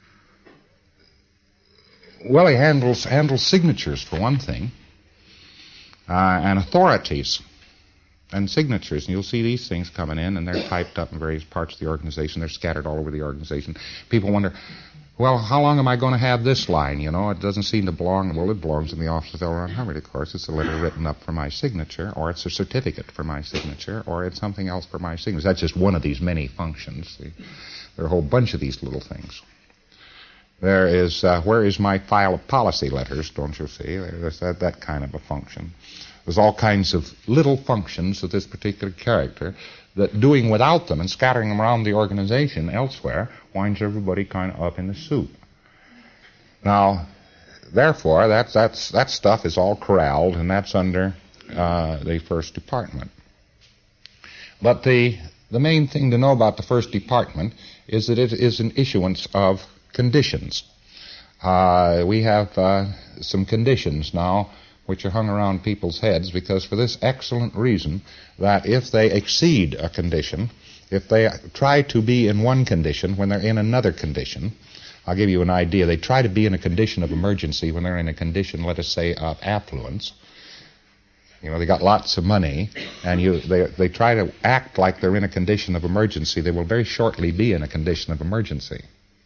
well, he handles handles signatures for one thing, uh, and authorities, and signatures, and you'll see these things coming in, and they're typed up in various parts of the organization. They're scattered all over the organization. People wonder, well, how long am I going to have this line? You know, it doesn't seem to belong. Well, it belongs in the Office of L. Ron Hubbard, of course. It's a letter written up for my signature, or it's a certificate for my signature, or it's something else for my signature. That's just one of these many functions. See? There are a whole bunch of these little things. There is, uh, where is my file of policy letters, don't you see? There's that, that kind of a function. There's all kinds of little functions of this particular character that doing without them and scattering them around the organization elsewhere winds everybody kind of up in the soup. Now, therefore, that, that's, that stuff is all corralled, and that's under uh, the first department. But the, the main thing to know about the first department is that it is an issuance of conditions. Uh, we have uh, some conditions now which are hung around people's heads, because for this excellent reason, that if they exceed a condition, if they try to be in one condition when they're in another condition, I'll give you an idea. They try to be in a condition of emergency when they're in a condition, let us say, of affluence. You know, they got lots of money, and you they they try to act like they're in a condition of emergency. They will very shortly be in a condition of emergency.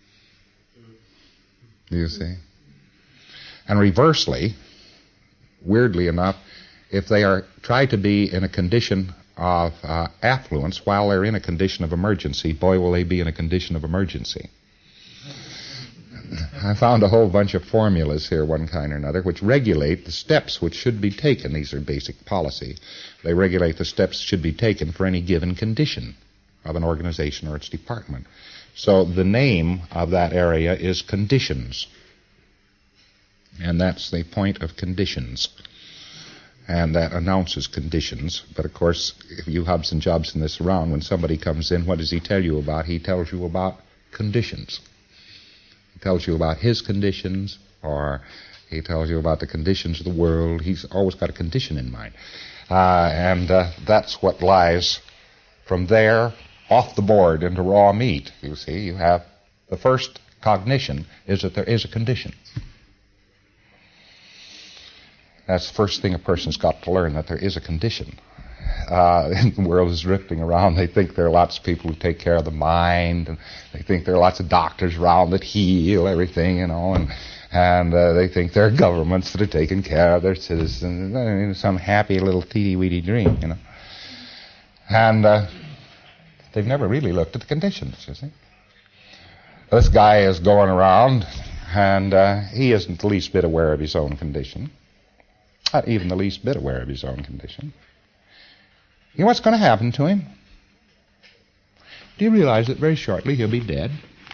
Do you see? And reversely, weirdly enough, if they are try to be in a condition of uh, affluence while they're in a condition of emergency, boy, will they be in a condition of emergency. I found a whole bunch of formulas here, one kind or another, which regulate the steps which should be taken. These are basic policy. They regulate the steps that should be taken for any given condition of an organization or its department. So the name of that area is conditions. And that's the point of conditions. And that announces conditions. But, of course, if you Hobson Jobson this around, when somebody comes in, what does he tell you about? He tells you about conditions. He tells you about his conditions, or he tells you about the conditions of the world. He's always got a condition in mind. Uh, and uh, that's what lies from there off the board into raw meat. You see, you have the first cognition is that there is a condition. That's the first thing a person's got to learn, that there is a condition. Uh, the world is drifting around. They think there are lots of people who take care of the mind, and they think there are lots of doctors around that heal everything, you know, and and uh, they think there are governments that are taking care of their citizens. I mean, some happy little teeny-weeny dream, you know. And uh, they've never really looked at the conditions, you see. This guy is going around, and uh, he isn't the least bit aware of his own condition. Not even the least bit aware of his own condition. You know what's going to happen to him? Do you realize that very shortly he'll be dead?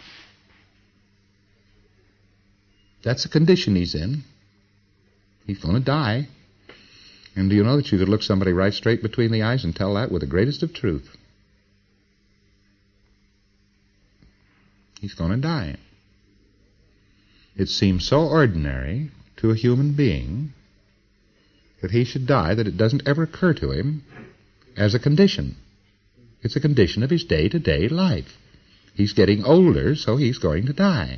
That's the condition he's in. He's going to die. And do you know that you could look somebody right straight between the eyes and tell that with the greatest of truth? He's going to die. It seems so ordinary to a human being that he should die that it doesn't ever occur to him as a condition. It's a condition of his day-to-day life. He's getting older, so he's going to die.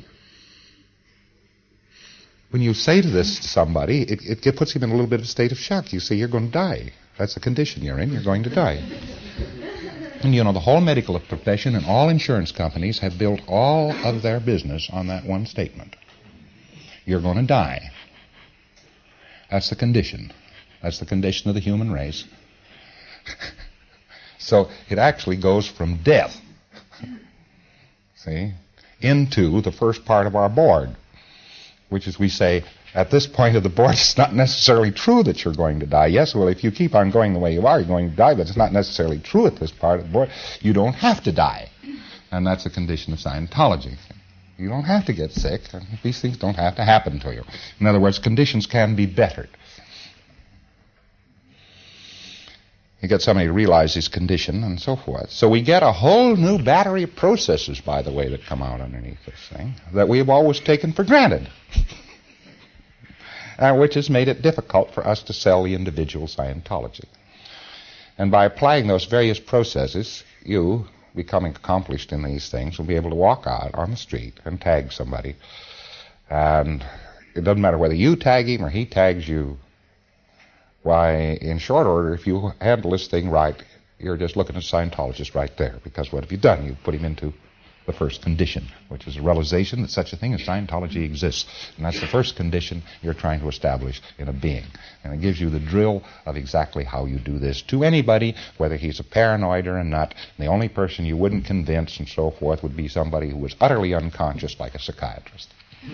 When you say to this to somebody, it, it puts him in a little bit of a state of shock. You say, you're going to die. That's the condition you're in. You're going to die. And you know, the whole medical profession and all insurance companies have built all of their business on that one statement. You're going to die. That's the condition. That's the condition of the human race. So it actually goes from death, see, into the first part of our board, which is we say, at this point of the board, it's not necessarily true that you're going to die. Yes, well, if you keep on going the way you are, you're going to die, but it's not necessarily true at this part of the board. You don't have to die. And that's a condition of Scientology. You don't have to get sick. These things don't have to happen to you. In other words, conditions can be bettered. You get somebody to realize his condition and so forth. So we get a whole new battery of processes, by the way, that come out underneath this thing that we've always taken for granted, uh, which has made it difficult for us to sell the individual Scientology. And by applying those various processes, you, becoming accomplished in these things, will be able to walk out on the street and tag somebody. And it doesn't matter whether you tag him or he tags you. Why, in short order, if you handle this thing right, you're just looking at a Scientologist right there. Because what have you done? You've put him into the first condition, which is a realization that such a thing as Scientology exists. And that's the first condition you're trying to establish in a being. And it gives you the drill of exactly how you do this to anybody, whether he's a paranoid or a nut. The only person you wouldn't convince and so forth would be somebody who was utterly unconscious, like a psychiatrist.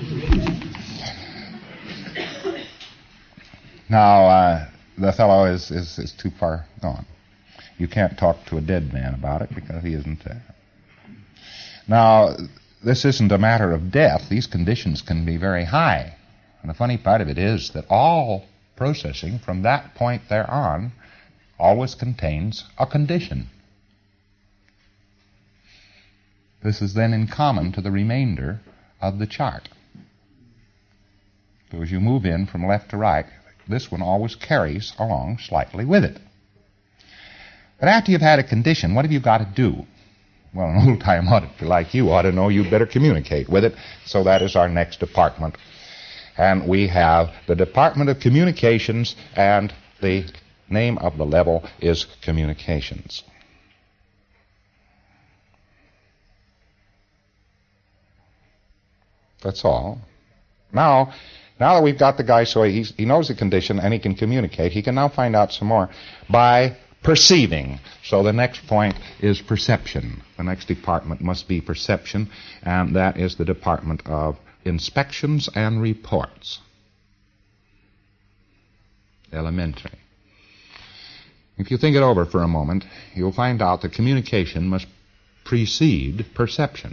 Now, uh, the fellow is, is, is too far gone. You can't talk to a dead man about it because he isn't there. Now, this isn't a matter of death. These conditions can be very high. And the funny part of it is that all processing from that point thereon always contains a condition. This is then in common to the remainder of the chart. So as you move in from left to right, this one always carries along slightly with it. But after you've had a condition, what have you got to do? Well, an old-time auditor like you ought to know you better communicate with it. So that is our next department. And we have the Department of Communications, and the name of the level is Communications. That's all. Now, now that we've got the guy so he's, he knows the condition and he can communicate, he can now find out some more by perceiving. So the next point is perception. The next department must be perception, and that is the Department of Inspections and Reports. Elementary. If you think it over for a moment, you'll find out that communication must precede perception.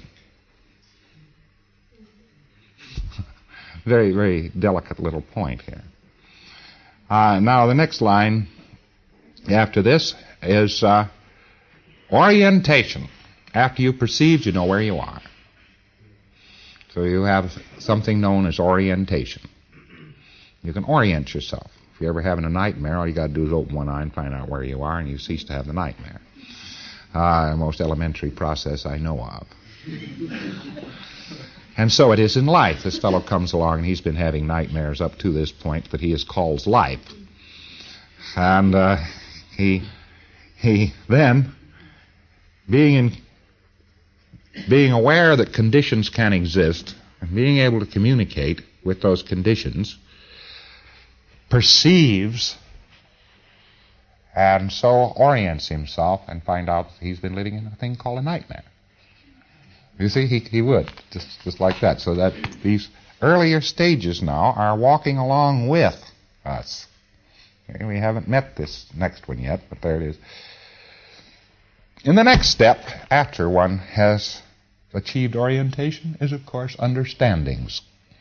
Very, very delicate little point here. Uh, now, the next line after this is uh, orientation. After you've perceived, you know where you are. So you have something known as orientation. You can orient yourself. If you're ever having a nightmare, all you got to do is open one eye and find out where you are, and you cease to have the nightmare. Uh, the most elementary process I know of. And so it is in life. This fellow comes along and he's been having nightmares up to this point that he has called life. And uh, he he then, being in, being aware that conditions can exist and being able to communicate with those conditions, perceives and so orients himself and find out that he's been living in a thing called a nightmare. You see, he, he would, just, just like that. So that these earlier stages now are walking along with us. Okay, we haven't met this next one yet, but there it is. In the next step, after one has achieved orientation, is, of course, understandings.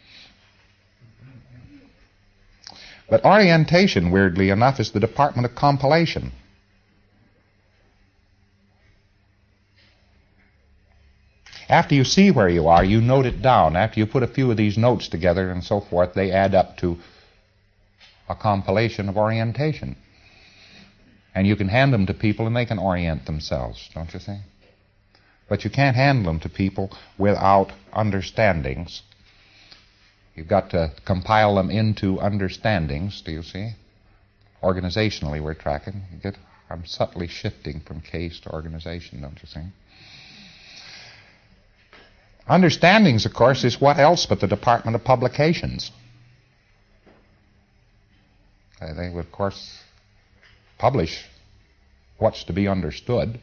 But orientation, weirdly enough, is the department of compilation. After you see where you are, you note it down. After you put a few of these notes together and so forth, they add up to a compilation of orientation. And you can hand them to people and they can orient themselves, don't you see? But you can't hand them to people without understandings. You've got to compile them into understandings, do you see? Organizationally, we're tracking. You get, I'm subtly shifting from case to organization, don't you see? Understandings, of course, is what else but the Department of Publications. Uh, they would, of course, publish what's to be understood.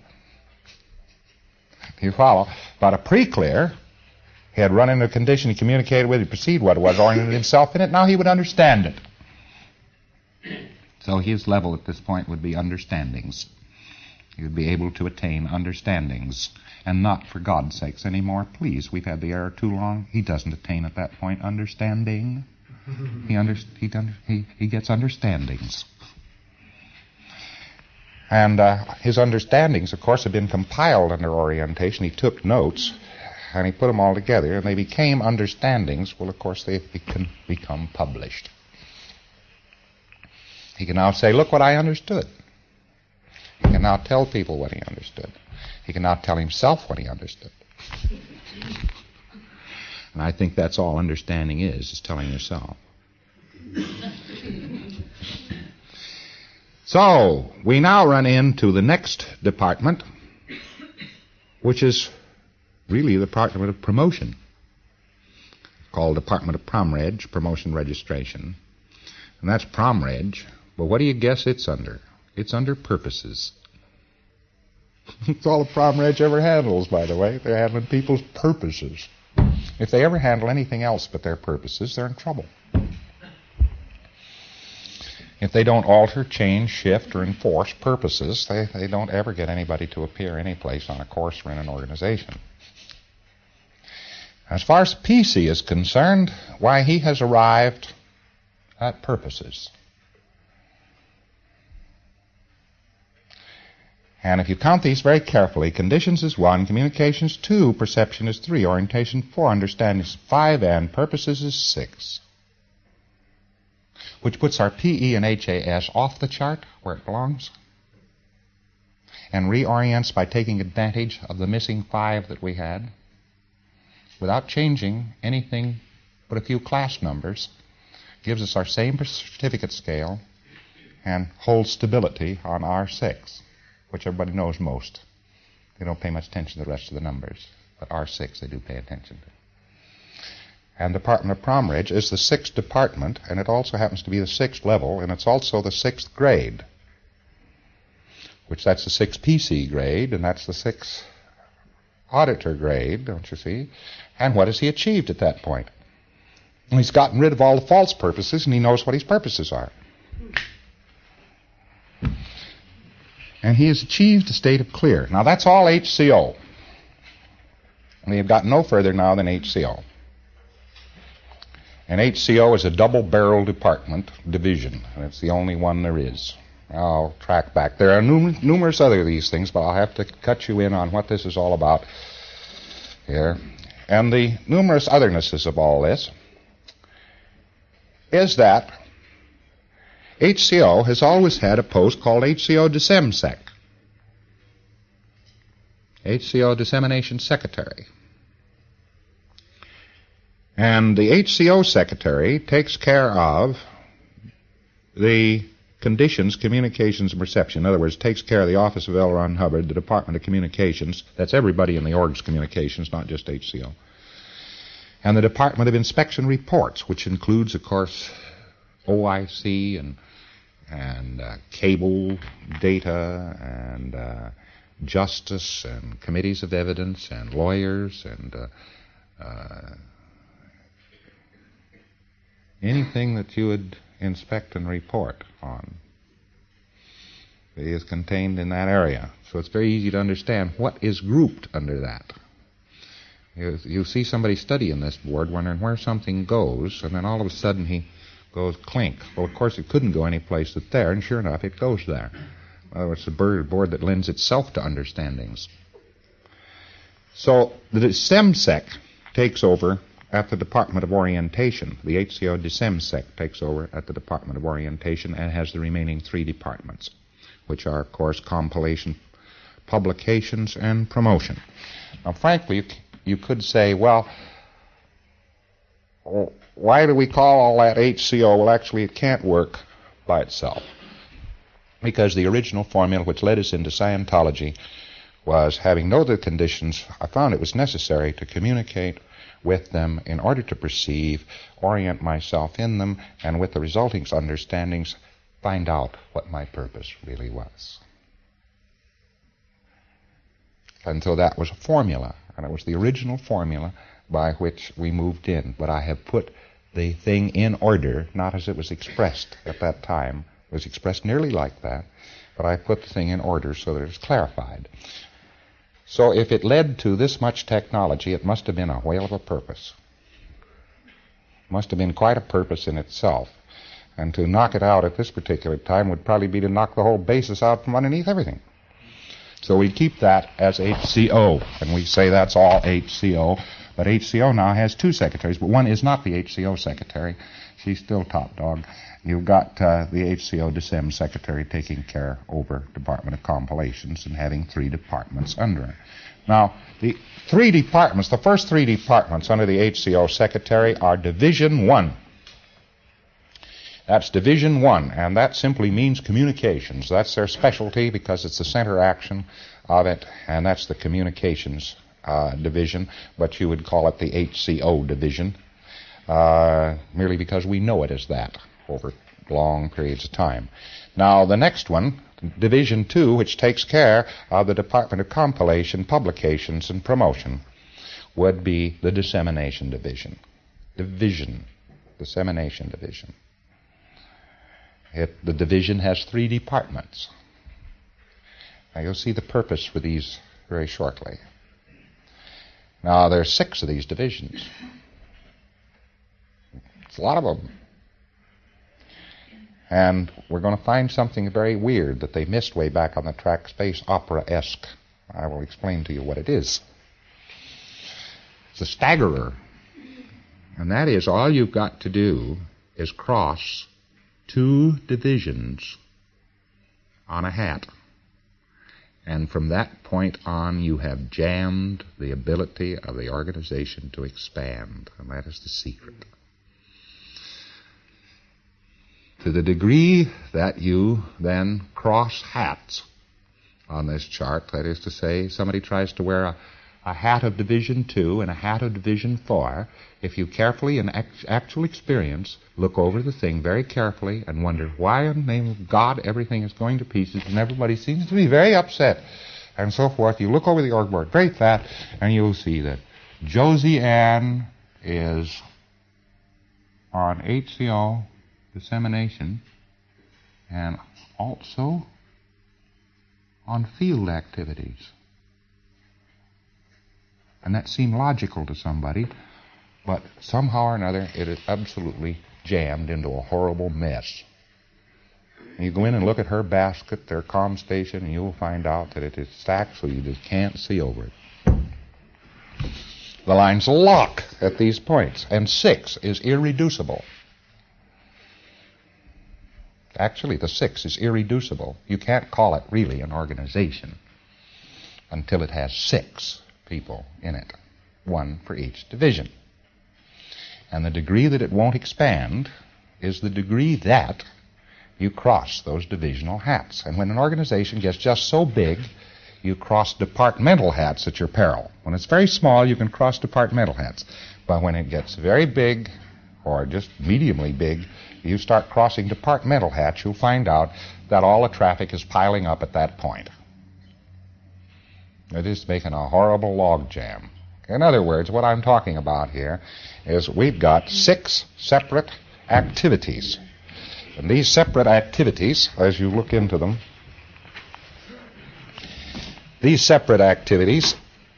You follow? But a pre-clear, he had run into a condition, he communicated with, he perceived what it was, oriented himself in it, now he would understand it. So his level at this point would be understandings. He would be able to attain understandings. And not, for God's sakes, anymore, please, we've had the error too long. He doesn't attain at that point understanding. He, under, he, he, he gets understandings. And uh, his understandings, of course, have been compiled under orientation. He took notes, and he put them all together, and they became understandings. Well, of course, they can become published. He can now say, look what I understood. He can now tell people what he understood. He can now tell himself what he understood. And I think that's all understanding is, is telling yourself. So, we now run into the next department, which is really the Department of Promotion, called Department of PromReg, Promotion Registration. And that's PromReg. Well, what do you guess it's under? It's under purposes. It's all the PromReg ever handles, by the way. They're handling people's purposes. If they ever handle anything else but their purposes, they're in trouble. If they don't alter, change, shift, or enforce purposes, they, they don't ever get anybody to appear any place on a course or in an organization. As far as P C is concerned, why, he has arrived at purposes. And if you count these very carefully, conditions is one, communications two, perception is three, orientation four, understanding is five, and purposes is six. Which puts our P E and H A S off the chart where it belongs and reorients by taking advantage of the missing five that we had without changing anything but a few class numbers, gives us our same certificate scale and holds stability on R six. Which everybody knows most. They don't pay much attention to the rest of the numbers. But R six they do pay attention to. And the Department of PromReg is the sixth department, and it also happens to be the sixth level, and it's also the sixth grade. Which that's the sixth P C grade, and that's the sixth auditor grade, don't you see? And what has he achieved at that point? Well, he's gotten rid of all the false purposes, and he knows what his purposes are. And he has achieved a state of clear. Now, that's all H C O. We have got no further now than H C O. And H C O is a double-barrel department, division, and it's the only one there is. I'll track back. There are num- numerous other of these things, but I'll have to cut you in on what this is all about here. And the numerous othernesses of all this is that H C O has always had a post called H C O DissemSec. H C O Dissemination Secretary. And the H C O Secretary takes care of the conditions, communications, and perception. In other words, takes care of the Office of L. Ron Hubbard, the Department of Communications. That's everybody in the org's communications, not just H C O. And the Department of Inspection Reports, which includes, of course, O I C and and uh, cable data and uh, justice and committees of evidence and lawyers and uh, uh, anything that you would inspect and report on is contained in that area. So it's very easy to understand what is grouped under that. You, you see somebody studying this board wondering where something goes, and then all of a sudden he goes clink. Well, of course, it couldn't go any place that's there, and sure enough, it goes there. In other words, it's a board that lends itself to understandings. So the DSEMSEC takes over at the Department of Orientation. The H C O DSEMSEC takes over at the Department of Orientation and has the remaining three departments, which are, of course, compilation, publications, and promotion. Now, frankly, you, you could say, well, why do we call all that H C O? Well, actually, it can't work by itself, because the original formula which led us into Scientology was, having known the conditions, I found it was necessary to communicate with them in order to perceive, orient myself in them, and with the resulting understandings, find out what my purpose really was. And so that was a formula, and it was the original formula by which we moved in. But I have put the thing in order, not as it was expressed at that time. It was expressed nearly like that, but I put the thing in order so that it was clarified. So if it led to this much technology, it must have been a whale of a purpose. Must have been quite a purpose in itself. And to knock it out at this particular time would probably be to knock the whole basis out from underneath everything. So we keep that as H C O, and we say that's all H C O. But H C O now has two secretaries, but one is not the H C O secretary. She's still top dog. You've got uh, the H C O DSEM secretary taking care over Department of Compilations and having three departments under her. Now, the three departments, the first three departments under the H C O secretary are Division One. That's Division One, and that simply means communications. That's their specialty because it's the center action of it, and that's the communications uh, division, but you would call it the H C O division, uh, merely because we know it as that over long periods of time. Now, the next one, Division Two, which takes care of the Department of Compilation, Publications, and Promotion, would be the Dissemination Division. Division. Dissemination Division. It, the division has three departments. Now, you'll see the purpose for these very shortly. Now, there are six of these divisions. It's a lot of them. And we're going to find something very weird that they missed way back on the track, space opera-esque. I will explain to you what it is. It's a staggerer. And that is, all you've got to do is cross two divisions on a hat. And from that point on, you have jammed the ability of the organization to expand. And that is the secret. To the degree that you then cross hats on this chart, that is to say, somebody tries to wear a, a hat of Division Two and a hat of Division Four, if you carefully, in act, actual experience, look over the thing very carefully and wonder why in the name of God everything is going to pieces and everybody seems to be very upset and so forth, you look over the org board very fat and you'll see that Josie Ann is on H C O dissemination and also on field activities. And that seemed logical to somebody, but somehow or another it is absolutely jammed into a horrible mess. And you go in and look at her basket, their comm station, and you'll find out that it is stacked so you just can't see over it. The lines lock at these points, and six is irreducible. Actually, the six is irreducible. You can't call it really an organization until it has six people in it, one for each division. And the degree that it won't expand is the degree that you cross those divisional hats. And when an organization gets just so big, you cross departmental hats at your peril. When it's very small, you can cross departmental hats. But when it gets very big, or just mediumly big, you start crossing departmental hats, you'll find out that all the traffic is piling up at that point. It is making a horrible log jam. In other words, what I'm talking about here is we've got six separate activities. And these separate activities, as you look into them, these separate activities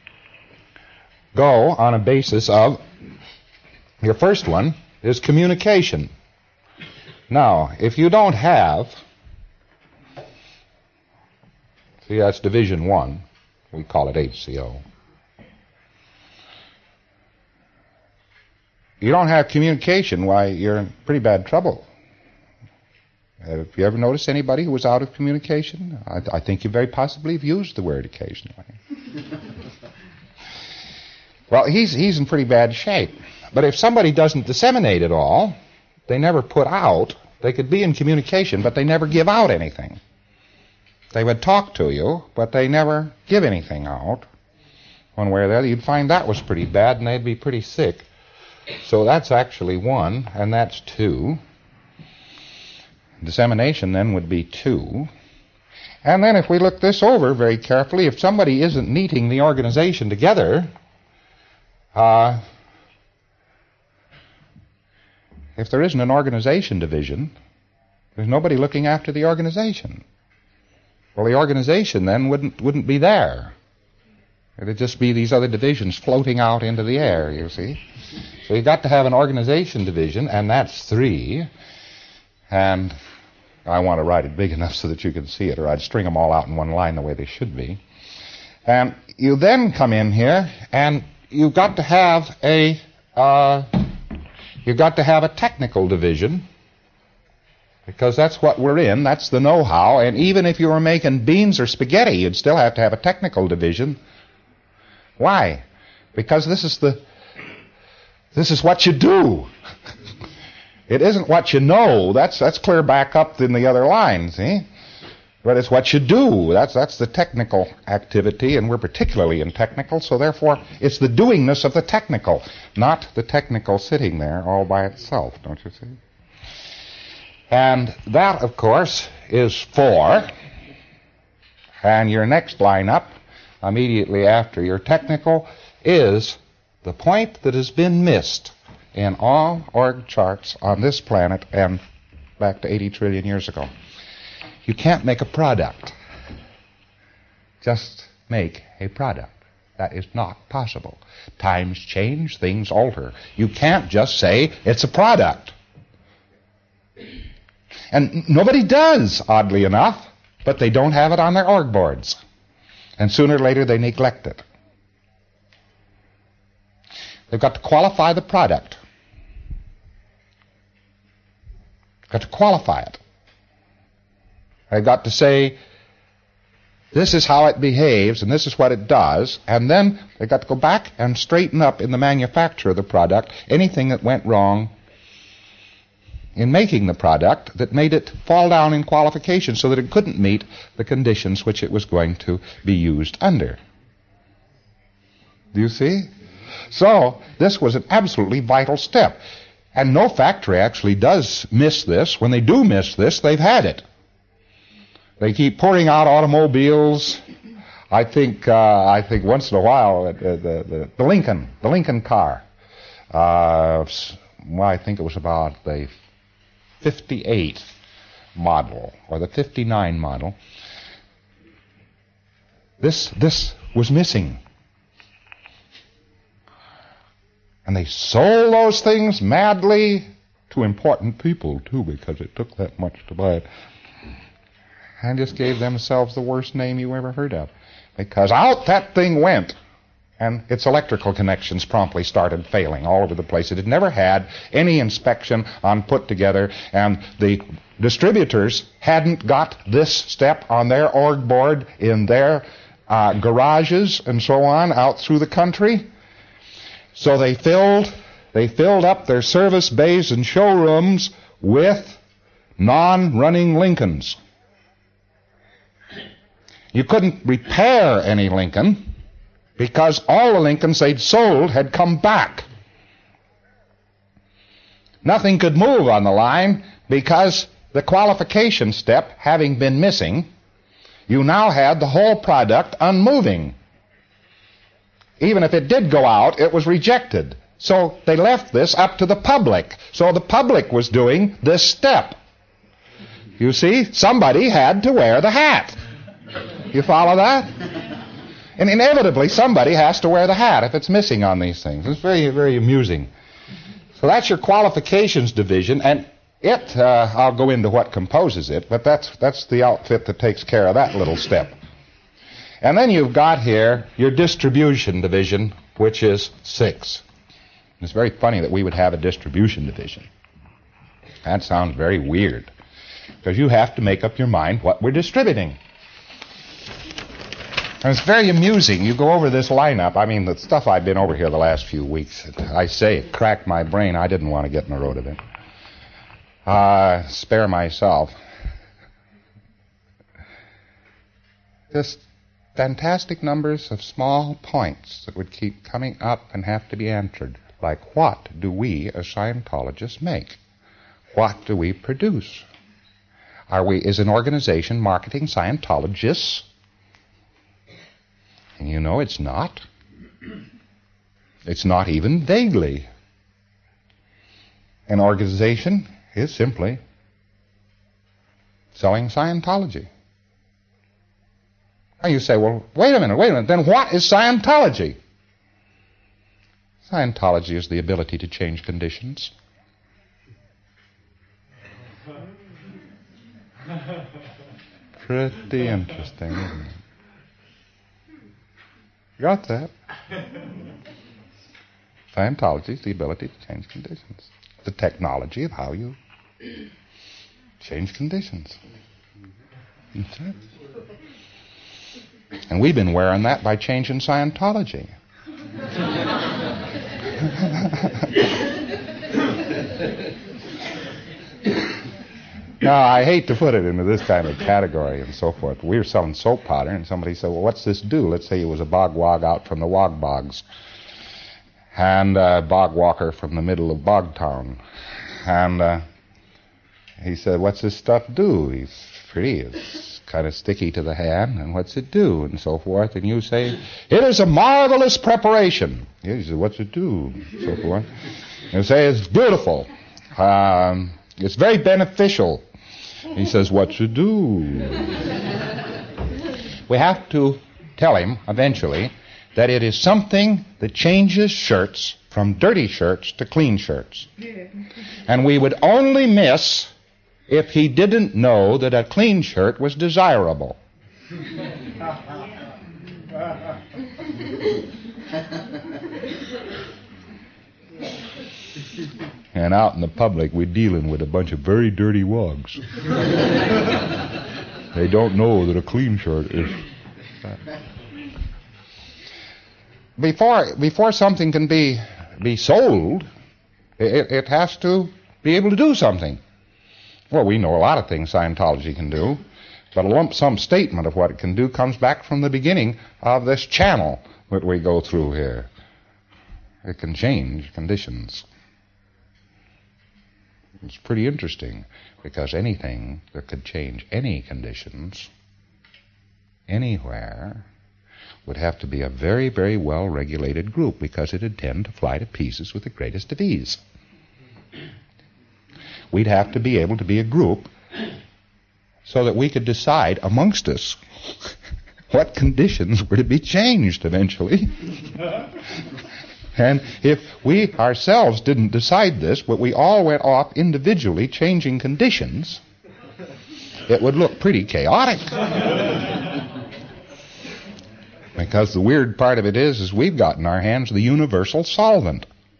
go on a basis of, your first one is communication. Now, if you don't have, see, that's division one. We call it H C O. You don't have communication, why, you're in pretty bad trouble. Have you ever noticed anybody who was out of communication? I, I think you very possibly have used the word occasionally. Well, he's, he's in pretty bad shape. But if somebody doesn't disseminate it all, they never put out, they could be in communication, but they never give out anything. They would talk to you, but they never give anything out. One way or the other, you'd find that was pretty bad, and they'd be pretty sick. So that's actually one, and that's two. Dissemination then would be two. And then if we look this over very carefully, if somebody isn't knitting the organization together, uh, if there isn't an organization division, there's nobody looking after the organization. Well, the organization then wouldn't wouldn't be there. It'd just be these other divisions floating out into the air, you see. So you've got to have an organization division, and that's three. And I want to write it big enough so that you can see it, or I'd string them all out in one line the way they should be. And you then come in here, and you've got to have a uh, you've got to have a technical division, because that's what we're in. That's the know-how. And even if you were making beans or spaghetti, you'd still have to have a technical division. Why? Because this is the this is what you do. It isn't what you know. That's that's clear back up in the other line, see? But it's what you do. That's that's the technical activity, and we're particularly in technical, so therefore it's the doingness of the technical, not the technical sitting there all by itself, don't you see? And that, of course, is four. And your next line up, immediately after your technical, is the point that has been missed in all org charts on this planet and back to eighty trillion years ago. You can't make a product. Just make a product. That is not possible. Times change, things alter. You can't just say it's a product. And nobody does, oddly enough, but they don't have it on their org boards. And sooner or later they neglect it. They've got to qualify the product. Got to qualify it. They've got to say, this is how it behaves, and this is what it does, and then they've got to go back and straighten up in the manufacture of the product anything that went wrong in making the product that made it fall down in qualification so that it couldn't meet the conditions which it was going to be used under. Do you see? So, this was an absolutely vital step. And no factory actually does miss this. When they do miss this, they've had it. They keep pouring out automobiles. I think uh, I think once in a while, uh, the, the, the Lincoln, the Lincoln car, uh, well, I think it was about the fifty-eight model, or the fifty-nine model. This, this was missing. And they sold those things madly to important people, too, because it took that much to buy it. And just gave themselves the worst name you ever heard of. Because out that thing went, and its electrical connections promptly started failing all over the place. It had never had any inspection on put together, and the distributors hadn't got this step on their org board in their uh, garages and so on out through the country. So they filled, they filled up their service bays and showrooms with non-running Lincolns. You couldn't repair any Lincoln because all the Lincolns they'd sold had come back. Nothing could move on the line because the qualification step having been missing, you now had the whole product unmoving. Even if it did go out, it was rejected. So they left this up to the public. So the public was doing this step. You see, somebody had to wear the hat. You follow that? And inevitably, somebody has to wear the hat if it's missing on these things. It's very, very amusing. So that's your qualifications division, and it, uh, I'll go into what composes it, but that's, that's the outfit that takes care of that little step. And then you've got here your distribution division, which is six. It's very funny that we would have a distribution division. That sounds very weird, because you have to make up your mind what we're distributing. And it's very amusing. You go over this lineup. I mean, the stuff I've been over here the last few weeks, I say, it cracked my brain. I didn't want to get in the road of it. Uh, spare myself. Just fantastic numbers of small points that would keep coming up and have to be answered. Like, what do we as Scientologists make? What do we produce? Are we, is an organization marketing Scientologists? And you know it's not. It's not even vaguely. An organization is simply selling Scientology. Now you say, well, wait a minute, wait a minute, then what is Scientology? Scientology is the ability to change conditions. Pretty interesting, isn't it? Got that? Scientology is the ability to change conditions. The technology of how you change conditions. That's it. And we've been wearing that by changing Scientology. Now, I hate to put it into this kind of category and so forth. We were selling soap powder, and somebody said, well, what's this do? Let's say it was a bog wog out from the Wog Bogs, and a bog walker from the middle of Bogtown. And uh, he said, what's this stuff do? He's pretty, it's kind of sticky to the hand, and what's it do? And so forth. And you say, it is a marvelous preparation. He said, what's it do? And so forth. And you say, it's beautiful. Um, it's very beneficial. He says, what's it do? We have to tell him, eventually, that it is something that changes shirts from dirty shirts to clean shirts. And we would only miss if he didn't know that a clean shirt was desirable. And out in the public, we're dealing with a bunch of very dirty wogs. They don't know that a clean shirt is... Before, before something can be, be sold, it, it has to be able to do something. Well, we know a lot of things Scientology can do, but a lump sum statement of what it can do comes back from the beginning of this channel that we go through here. It can change conditions. It's pretty interesting, because anything that could change any conditions, anywhere, would have to be a very, very well-regulated group, because it'd tend to fly to pieces with the greatest of ease. We'd have to be able to be a group so that we could decide amongst us what conditions were to be changed eventually. And if we ourselves didn't decide this, but we all went off individually changing conditions, it would look pretty chaotic. Because the weird part of it is, is we've got in our hands the universal solvent.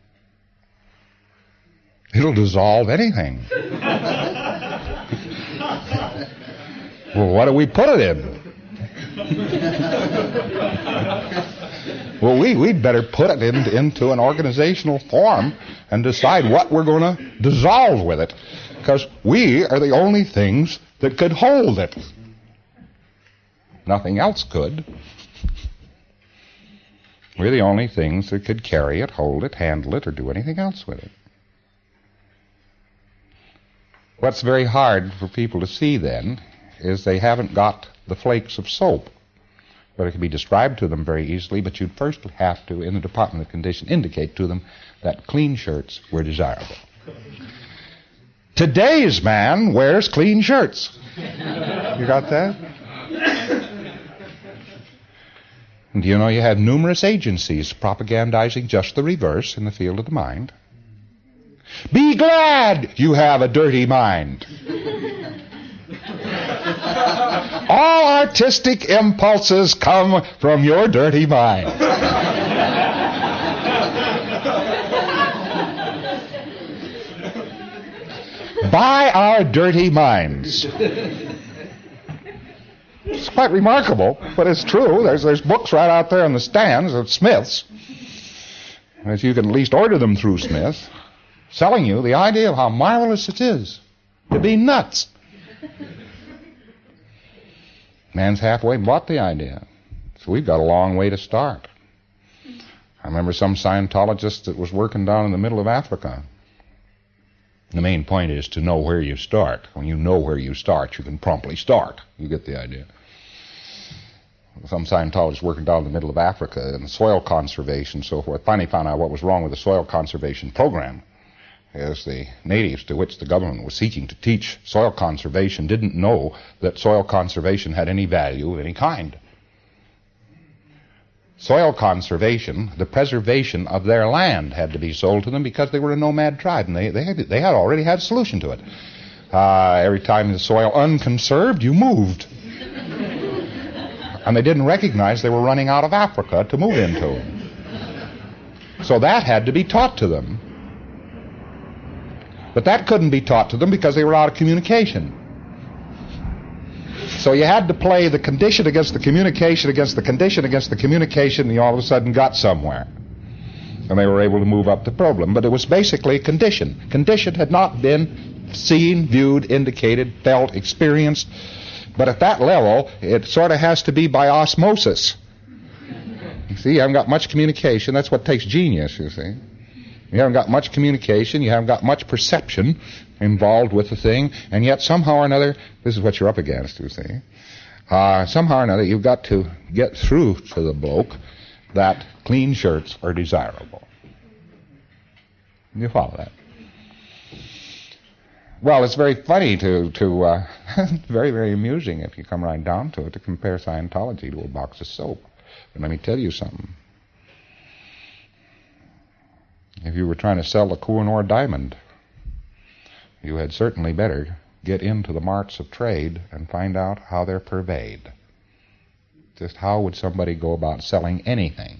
It'll dissolve anything. Well, what do we put it in? Well, we, we'd better put it in, into an organizational form and decide what we're going to dissolve with it, because we are the only things that could hold it. Nothing else could. We're the only things that could carry it, hold it, handle it, or do anything else with it. What's very hard for people to see then is they haven't got the flakes of soap. but it can be described to them very easily, but you'd first have to, in the Department of Condition, indicate to them that clean shirts were desirable. Today's man wears clean shirts. You got that? And do you know you have numerous agencies propagandizing just the reverse in the field of the mind? Be glad you have a dirty mind. All artistic impulses come from your dirty mind. By our dirty minds. It's quite remarkable, but it's true. There's there's books right out there in the stands of Smith's, as you can at least order them through Smith, selling you the idea of how marvelous it is to be nuts. Man's halfway bought the idea, so we've got a long way to start. I remember some Scientologist that was working down in the middle of Africa. The main point is to know where you start. When you know where you start, you can promptly start. You get the idea. Some Scientologists working down in the middle of Africa and soil conservation and so forth finally found out what was wrong with the soil conservation program. As the natives to which the government was seeking to teach soil conservation didn't know that soil conservation had any value of any kind. Soil conservation, the preservation of their land, had to be sold to them because they were a nomad tribe, and they, they, had, they had already had a solution to it. Uh, every time the soil unconserved, you moved. And they didn't recognize they were running out of Africa to move into. So that had to be taught to them. But that couldn't be taught to them because they were out of communication. So you had to play the condition against the communication against the condition against the communication, and you all of a sudden got somewhere. And they were able to move up the problem. But it was basically condition. Condition had not been seen, viewed, indicated, felt, experienced. But at that level, it sort of has to be by osmosis. You see, you haven't got much communication. That's what takes genius, you see. You haven't got much communication, you haven't got much perception involved with the thing, and yet somehow or another, this is what you're up against, you see. Uh, somehow or another, you've got to get through to the bloke that clean shirts are desirable. You follow that? Well, it's very funny to, to uh, very, very amusing if you come right down to it, to compare Scientology to a box of soap. But let me tell you something. If you were trying to sell the Koh-i-Noor diamond, you had certainly better get into the marts of trade and find out how they're purveyed. Just how would somebody go about selling anything?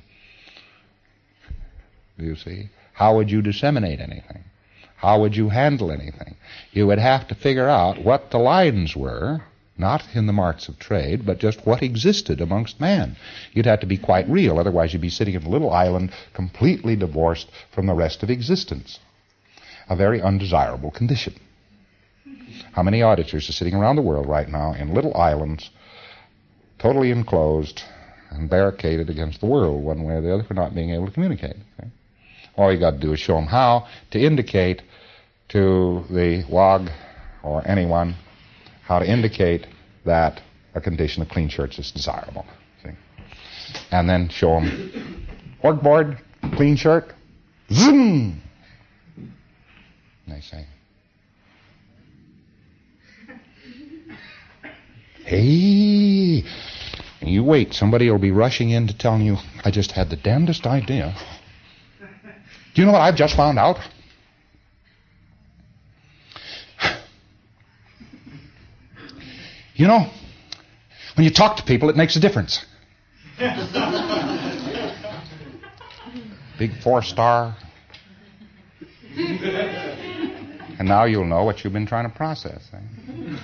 Do you see? How would you disseminate anything? How would you handle anything? You would have to figure out what the lines were, not in the marts of trade, but just what existed amongst man. You'd have to be quite real, otherwise you'd be sitting in a little island completely divorced from the rest of existence. A very undesirable condition. How many auditors are sitting around the world right now in little islands, totally enclosed and barricaded against the world one way or the other for not being able to communicate? Okay? All you got to do is show them how to indicate to the W O G or anyone how to indicate that a condition of clean shirts is desirable. See? And then show them org board, clean shirt, zoom. And they say, hey, and you wait, somebody will be rushing in to tell you, I just had the damnedest idea. Do you know what I've just found out? You know, when you talk to people, it makes a difference. Big four-star. And now you'll know what you've been trying to process. Eh?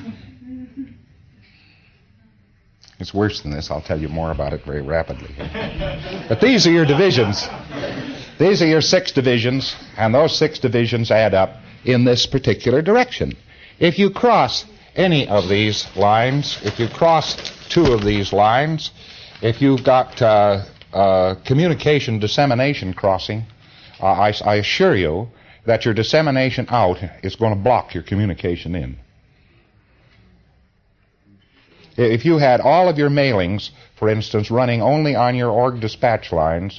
It's worse than this. I'll tell you more about it very rapidly. But these are your divisions. These are your six divisions, and those six divisions add up in this particular direction. If you cross any of these lines, if you cross two of these lines, if you've got uh, uh, communication dissemination crossing, uh, I, I assure you that your dissemination out is going to block your communication in. If you had all of your mailings, for instance, running only on your org dispatch lines,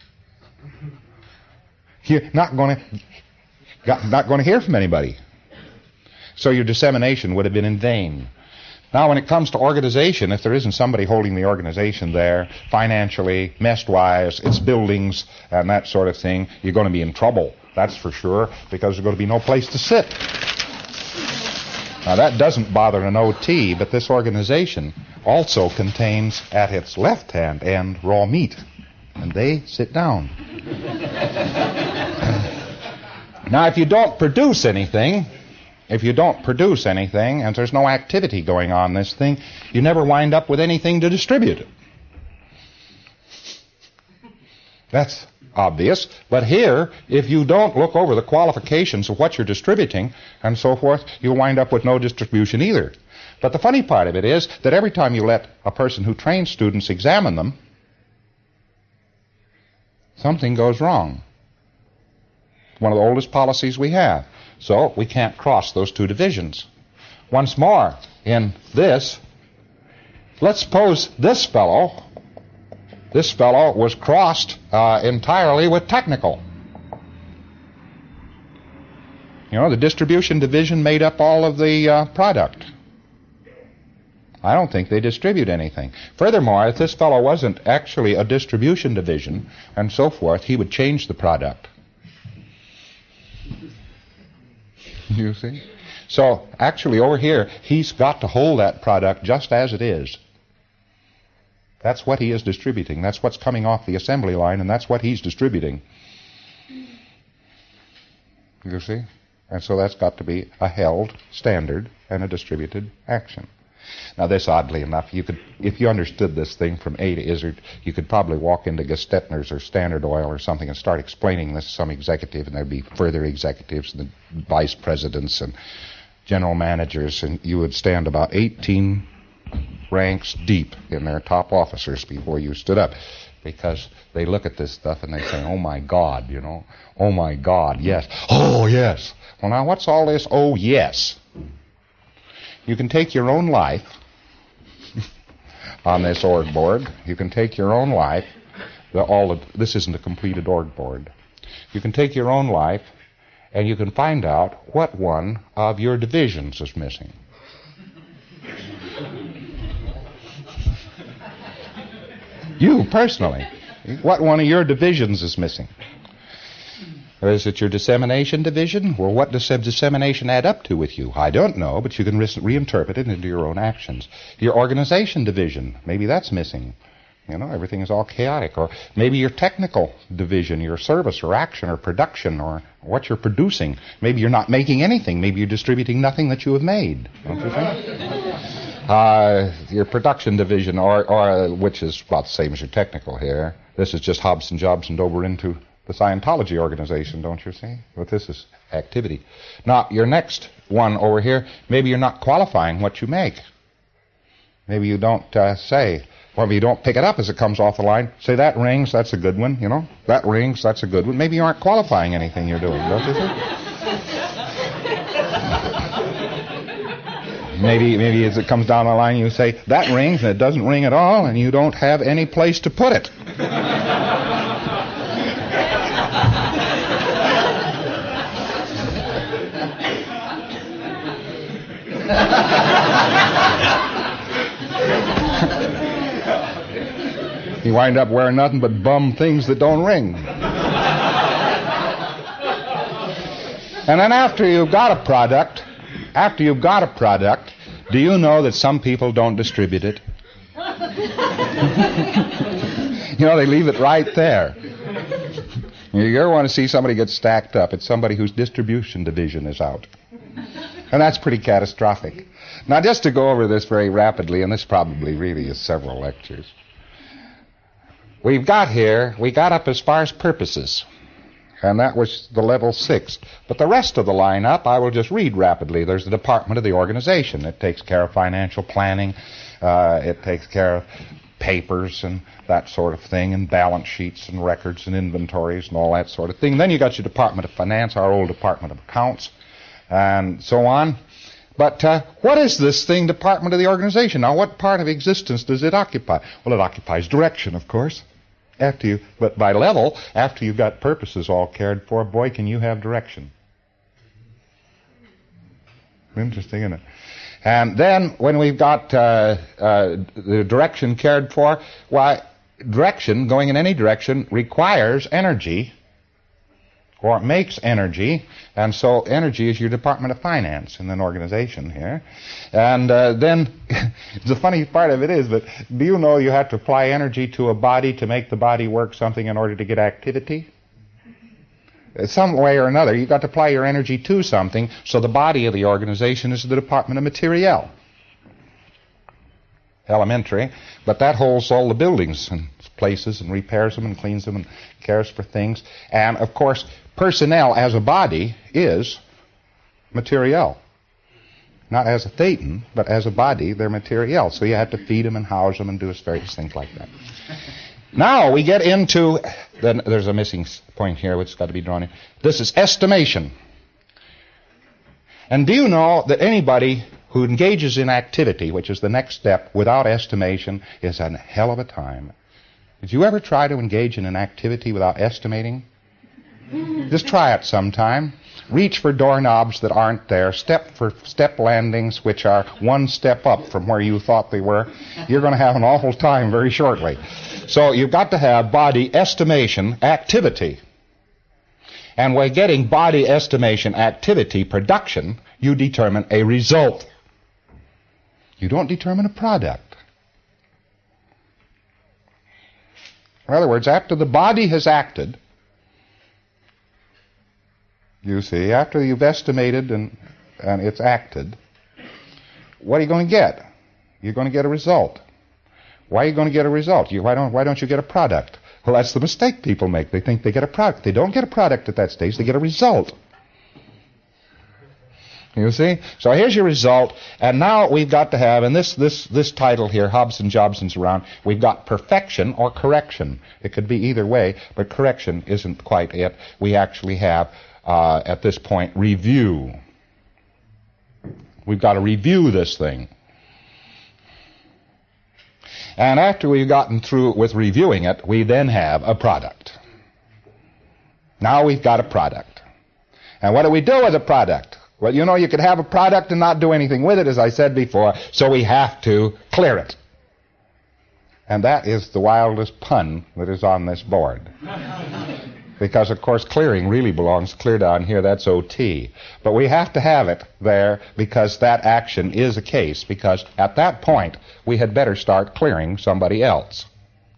you're not going to not going to hear from anybody. So your dissemination would have been in vain. Now, when it comes to organization, if there isn't somebody holding the organization there, financially, mess-wise, its buildings, and that sort of thing, you're going to be in trouble. That's for sure, because there's going to be no place to sit. Now, that doesn't bother an O T, but this organization also contains, at its left-hand end, raw meat. And they sit down. Now, if you don't produce anything, if you don't produce anything, and there's no activity going on in this thing, you never wind up with anything to distribute it. That's obvious. But here, if you don't look over the qualifications of what you're distributing and so forth, you'll wind up with no distribution either. But the funny part of it is that every time you let a person who trains students examine them, something goes wrong. One of the oldest policies we have. So we can't cross those two divisions. Once more, in this, let's suppose this fellow, this fellow was crossed uh, entirely with technical. You know, the distribution division made up all of the uh, product. I don't think they distribute anything. Furthermore, if this fellow wasn't actually a distribution division and so forth, he would change the product. You see? So, actually, over here, he's got to hold that product just as it is. That's what he is distributing. That's what's coming off the assembly line, and that's what he's distributing. You see? And so that's got to be a held standard and a distributed action. Now, this, oddly enough, you could, if you understood this thing from A to Izzard, you could probably walk into Gestetner's or Standard Oil or something and start explaining this to some executive, and there'd be further executives and the vice presidents and general managers, and you would stand about eighteen ranks deep in their top officers before you stood up, because they look at this stuff and they say, oh my God, you know, oh my God, yes, oh yes. Well, now, what's all this oh yes? You can take your own life on this org board. You can take your own life. The, all of, this isn't a completed org board. You can take your own life, and you can find out what one of your divisions is missing. You, personally. What one of your divisions is missing. Or is it your dissemination division? Well, what does dissemination add up to with you? I don't know, but you can re- reinterpret it into your own actions. Your organization division, maybe that's missing. You know, everything is all chaotic. Or maybe your technical division, your service or action or production or what you're producing. Maybe you're not making anything. Maybe you're distributing nothing that you have made. Don't you think? Uh, your production division, or, or which is about the same as your technical here. This is just Hobson Jobson over into the Scientology organization, don't you see? But this is activity. Now, your next one over here, maybe you're not qualifying what you make. Maybe you don't uh, say, or maybe you don't pick it up as it comes off the line. Say, that rings, that's a good one, you know? That rings, that's a good one. Maybe you aren't qualifying anything you're doing, don't you think? maybe, maybe as it comes down the line, you say, that rings, and it doesn't ring at all, and you don't have any place to put it. You wind up wearing nothing but bum things that don't ring. And then after you've got a product, after you've got a product, do you know that some people don't distribute it? You know, they leave it right there. You ever want to see somebody get stacked up? It's somebody whose distribution division is out. And that's pretty catastrophic. Now, just to go over this very rapidly, and this probably really is several lectures. We've got here, we got up as far as purposes, and that was the level six. But the rest of the lineup, I will just read rapidly. There's the department of the organization. It takes care of financial planning. Uh, it takes care of papers and that sort of thing, and balance sheets and records and inventories and all that sort of thing. Then you got your department of finance, our old department of accounts, and so on. But uh, what is this thing, department of the organization? Now, what part of existence does it occupy? Well, it occupies direction, of course. After you, but by level, after you've got purposes all cared for, boy, can you have direction. Interesting, isn't it? And then when we've got uh, uh, the direction cared for, why, direction, going in any direction, requires energy, or it makes energy, and so energy is your Department of Finance in an organization here. And uh, then, the funny part of it is that, do you know you have to apply energy to a body to make the body work something in order to get activity? Some way or another, you've got to apply your energy to something, so the body of the organization is the Department of Materiel. Elementary, but that holds all the buildings and places and repairs them and cleans them and cares for things. And, of course, personnel as a body is materiel. Not as a thetan, but as a body, they're materiel. So you have to feed them and house them and do various things like that. Now we get into, then there's a missing point here which has got to be drawn in. This is estimation. And do you know that anybody who engages in activity, which is the next step, without estimation, is a hell of a time? Did you ever try to engage in an activity without estimating? Just try it sometime. Reach for doorknobs that aren't there. Step for step landings which are one step up from where you thought they were. You're going to have an awful time very shortly. So you've got to have body estimation activity. And by getting body estimation activity production, you determine a result. You don't determine a product. In other words, after the body has acted, you see, after you've estimated and, and it's acted, what are you going to get? You're going to get a result. Why are you going to get a result? You, why don't, why don't you get a product? Well, that's the mistake people make. They think they get a product. They don't get a product at that stage. They get a result. You see? So here's your result, and now we've got to have, and this this this title here, Hobson Jobson's around, we've got perfection or correction. It could be either way, but correction isn't quite it. We actually have, uh, at this point, review. We've got to review this thing. And after we've gotten through with reviewing it, we then have a product. Now we've got a product. And what do we do with a product? Well, you know, you could have a product and not do anything with it, as I said before, so we have to clear it. And that is the wildest pun that is on this board. Because, of course, clearing really belongs clear down here. That's O T. But we have to have it there because that action is a case, because at that point, we had better start clearing somebody else.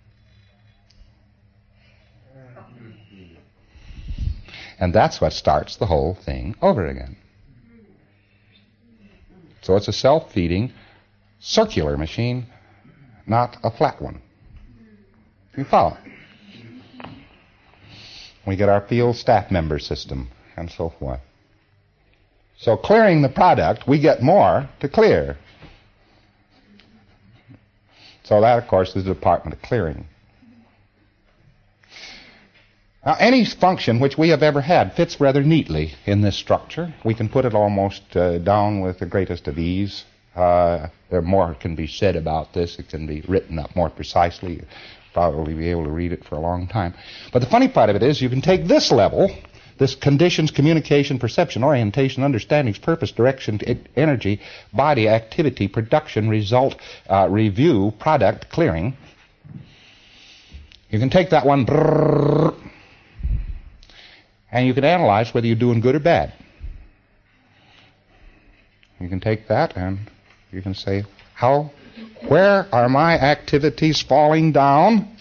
And that's what starts the whole thing over again. So it's a self-feeding, circular machine, not a flat one. You follow? We get our field staff member system, and so forth. So clearing the product, we get more to clear. So that, of course, is the Department of Clearing. Now, any function which we have ever had fits rather neatly in this structure. We can put it almost uh, down with the greatest of ease. Uh, there more can be said about this. It can be written up more precisely. You'll probably be able to read it for a long time. But the funny part of it is you can take this level, this conditions, communication, perception, orientation, understandings, purpose, direction, energy, body, activity, production, result, uh, review, product, clearing. You can take that one, brrr, and you can analyze whether you're doing good or bad. You can take that and you can say, how, where are my activities falling down?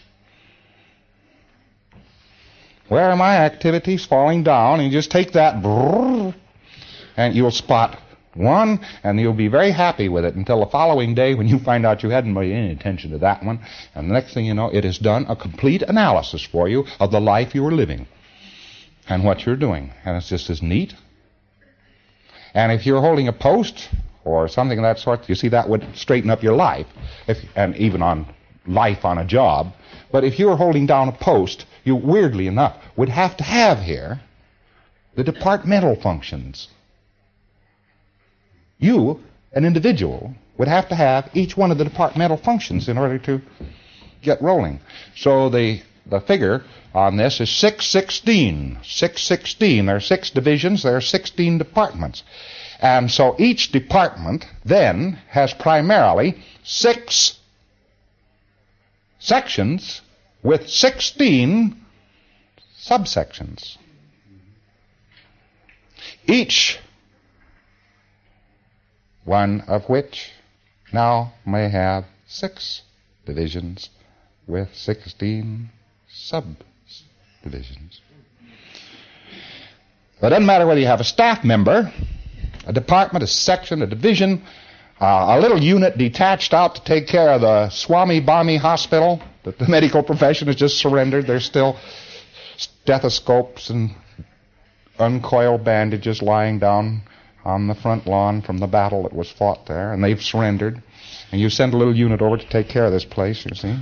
Where are my activities falling down? And you just take that, and you'll spot one, and you'll be very happy with it until the following day when you find out you hadn't paid any attention to that one. And the next thing you know, it has done a complete analysis for you of the life you were living and what you're doing. And it's just as neat. And if you're holding a post or something of that sort, you see, that would straighten up your life, if, and even on life on a job. But if you were holding down a post, you, weirdly enough, would have to have here the departmental functions. you, an individual, would have to have each one of the departmental functions in order to get rolling. So the the figure on this is six sixteen. six sixteen. There are six divisions, there are sixteen departments. And so each department then has primarily six sections with sixteen subsections. Each one of which now may have six divisions with sixteen subdivisions. It doesn't matter whether you have a staff member, a department, a section, a division, uh, a little unit detached out to take care of the Swami Bami hospital that the medical profession has just surrendered. There's still stethoscopes and uncoiled bandages lying down on the front lawn from the battle that was fought there, and they've surrendered. And you send a little unit over to take care of this place, you see.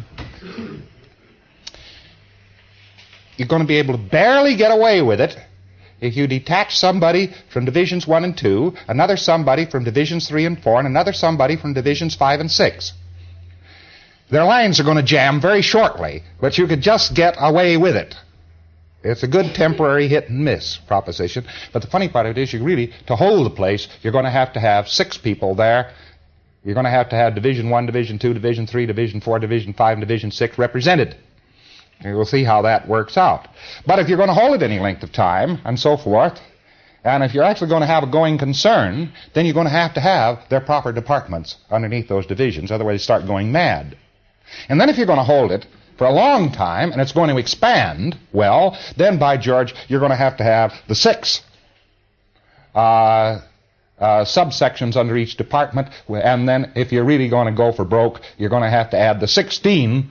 You're going to be able to barely get away with it if you detach somebody from divisions one and two, another somebody from divisions three and four, and another somebody from divisions five and six. Their lines are going to jam very shortly, but you could just get away with it. It's a good temporary hit and miss proposition. But the funny part of it is, you really, to hold the place, you're going to have to have six people there. You're going to have to have Division one, Division two, Division three, Division four, Division five, and Division six represented. And we'll see how that works out. But if you're going to hold it any length of time, and so forth, and if you're actually going to have a going concern, then you're going to have to have their proper departments underneath those divisions. Otherwise, you start going mad. And then if you're going to hold it for a long time, and it's going to expand, well, then, by George, you're going to have to have the six uh, uh, subsections under each department, and then if you're really going to go for broke, you're going to have to add the sixteen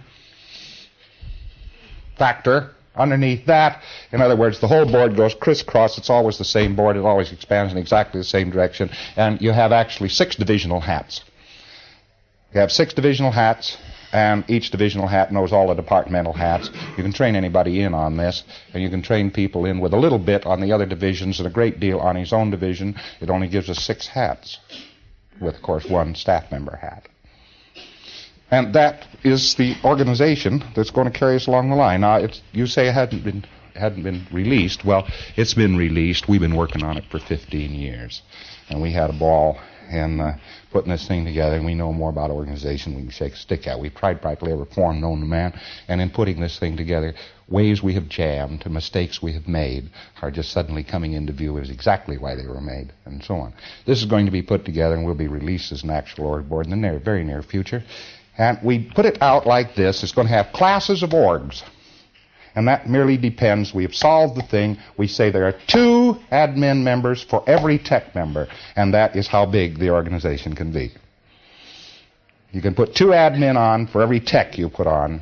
factor underneath that. In other words, the whole board goes crisscross. It's always the same board. It always expands in exactly the same direction, and you have actually six divisional hats. You have six divisional hats, and each divisional hat knows all the departmental hats. You can train anybody in on this, and you can train people in with a little bit on the other divisions and a great deal on his own division. It only gives us six hats, with, of course, one staff member hat. And that is the organization that's going to carry us along the line. Now, it's, you say it hadn't been, hadn't been released. Well, it's been released. We've been working on it for fifteen years. And we had a ball in uh, putting this thing together, and we know more about organization than we can shake a stick at. We've tried practically every form known to man, and in putting this thing together, ways we have jammed and mistakes we have made are just suddenly coming into view as exactly why they were made, and so on. This is going to be put together and will be released as an actual org board in the near, very near future. And we put it out like this. It's going to have classes of orgs. And that merely depends. We have solved the thing. We say there are two admin members for every tech member. And that is how big the organization can be. You can put two admin on for every tech you put on.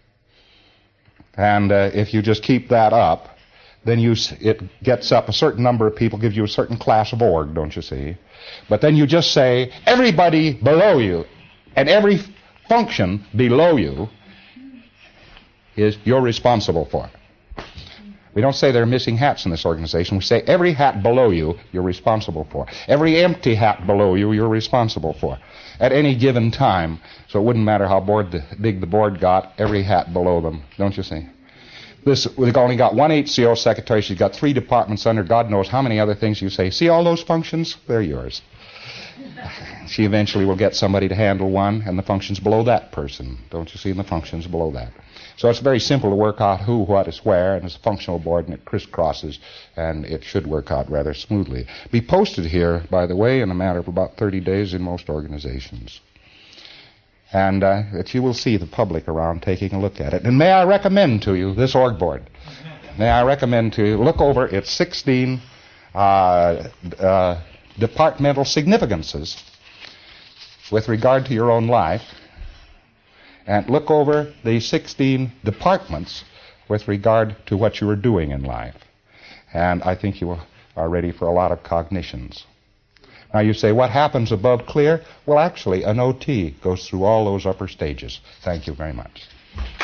And uh, if you just keep that up, then you, it gets up a certain number of people, gives you a certain class of org, don't you see? But then you just say, everybody below you, and every function below you is you're responsible for. We don't say there are missing hats in this organization. We say every hat below you you're responsible for. Every empty hat below you you're responsible for at any given time. So it wouldn't matter how board the, big the board got, every hat below them, don't you see? This, we've only got one H C O secretary. She's got three departments under God knows how many other things. You say, see all those functions? They're yours. She eventually will get somebody to handle one, and the functions below that person. Don't you see? And the functions below that. So it's very simple to work out who, what is where, and it's a functional board, and it crisscrosses, and it should work out rather smoothly. Be posted here, by the way, in a matter of about thirty days in most organizations. And uh, that you will see the public around taking a look at it. And may I recommend to you this org board. May I recommend to you, look over its sixteen uh, uh, departmental significances with regard to your own life, and look over the sixteen departments with regard to what you are doing in life. And I think you are ready for a lot of cognitions. Now you say, what happens above clear? Well, actually, an O T goes through all those upper stages. Thank you very much.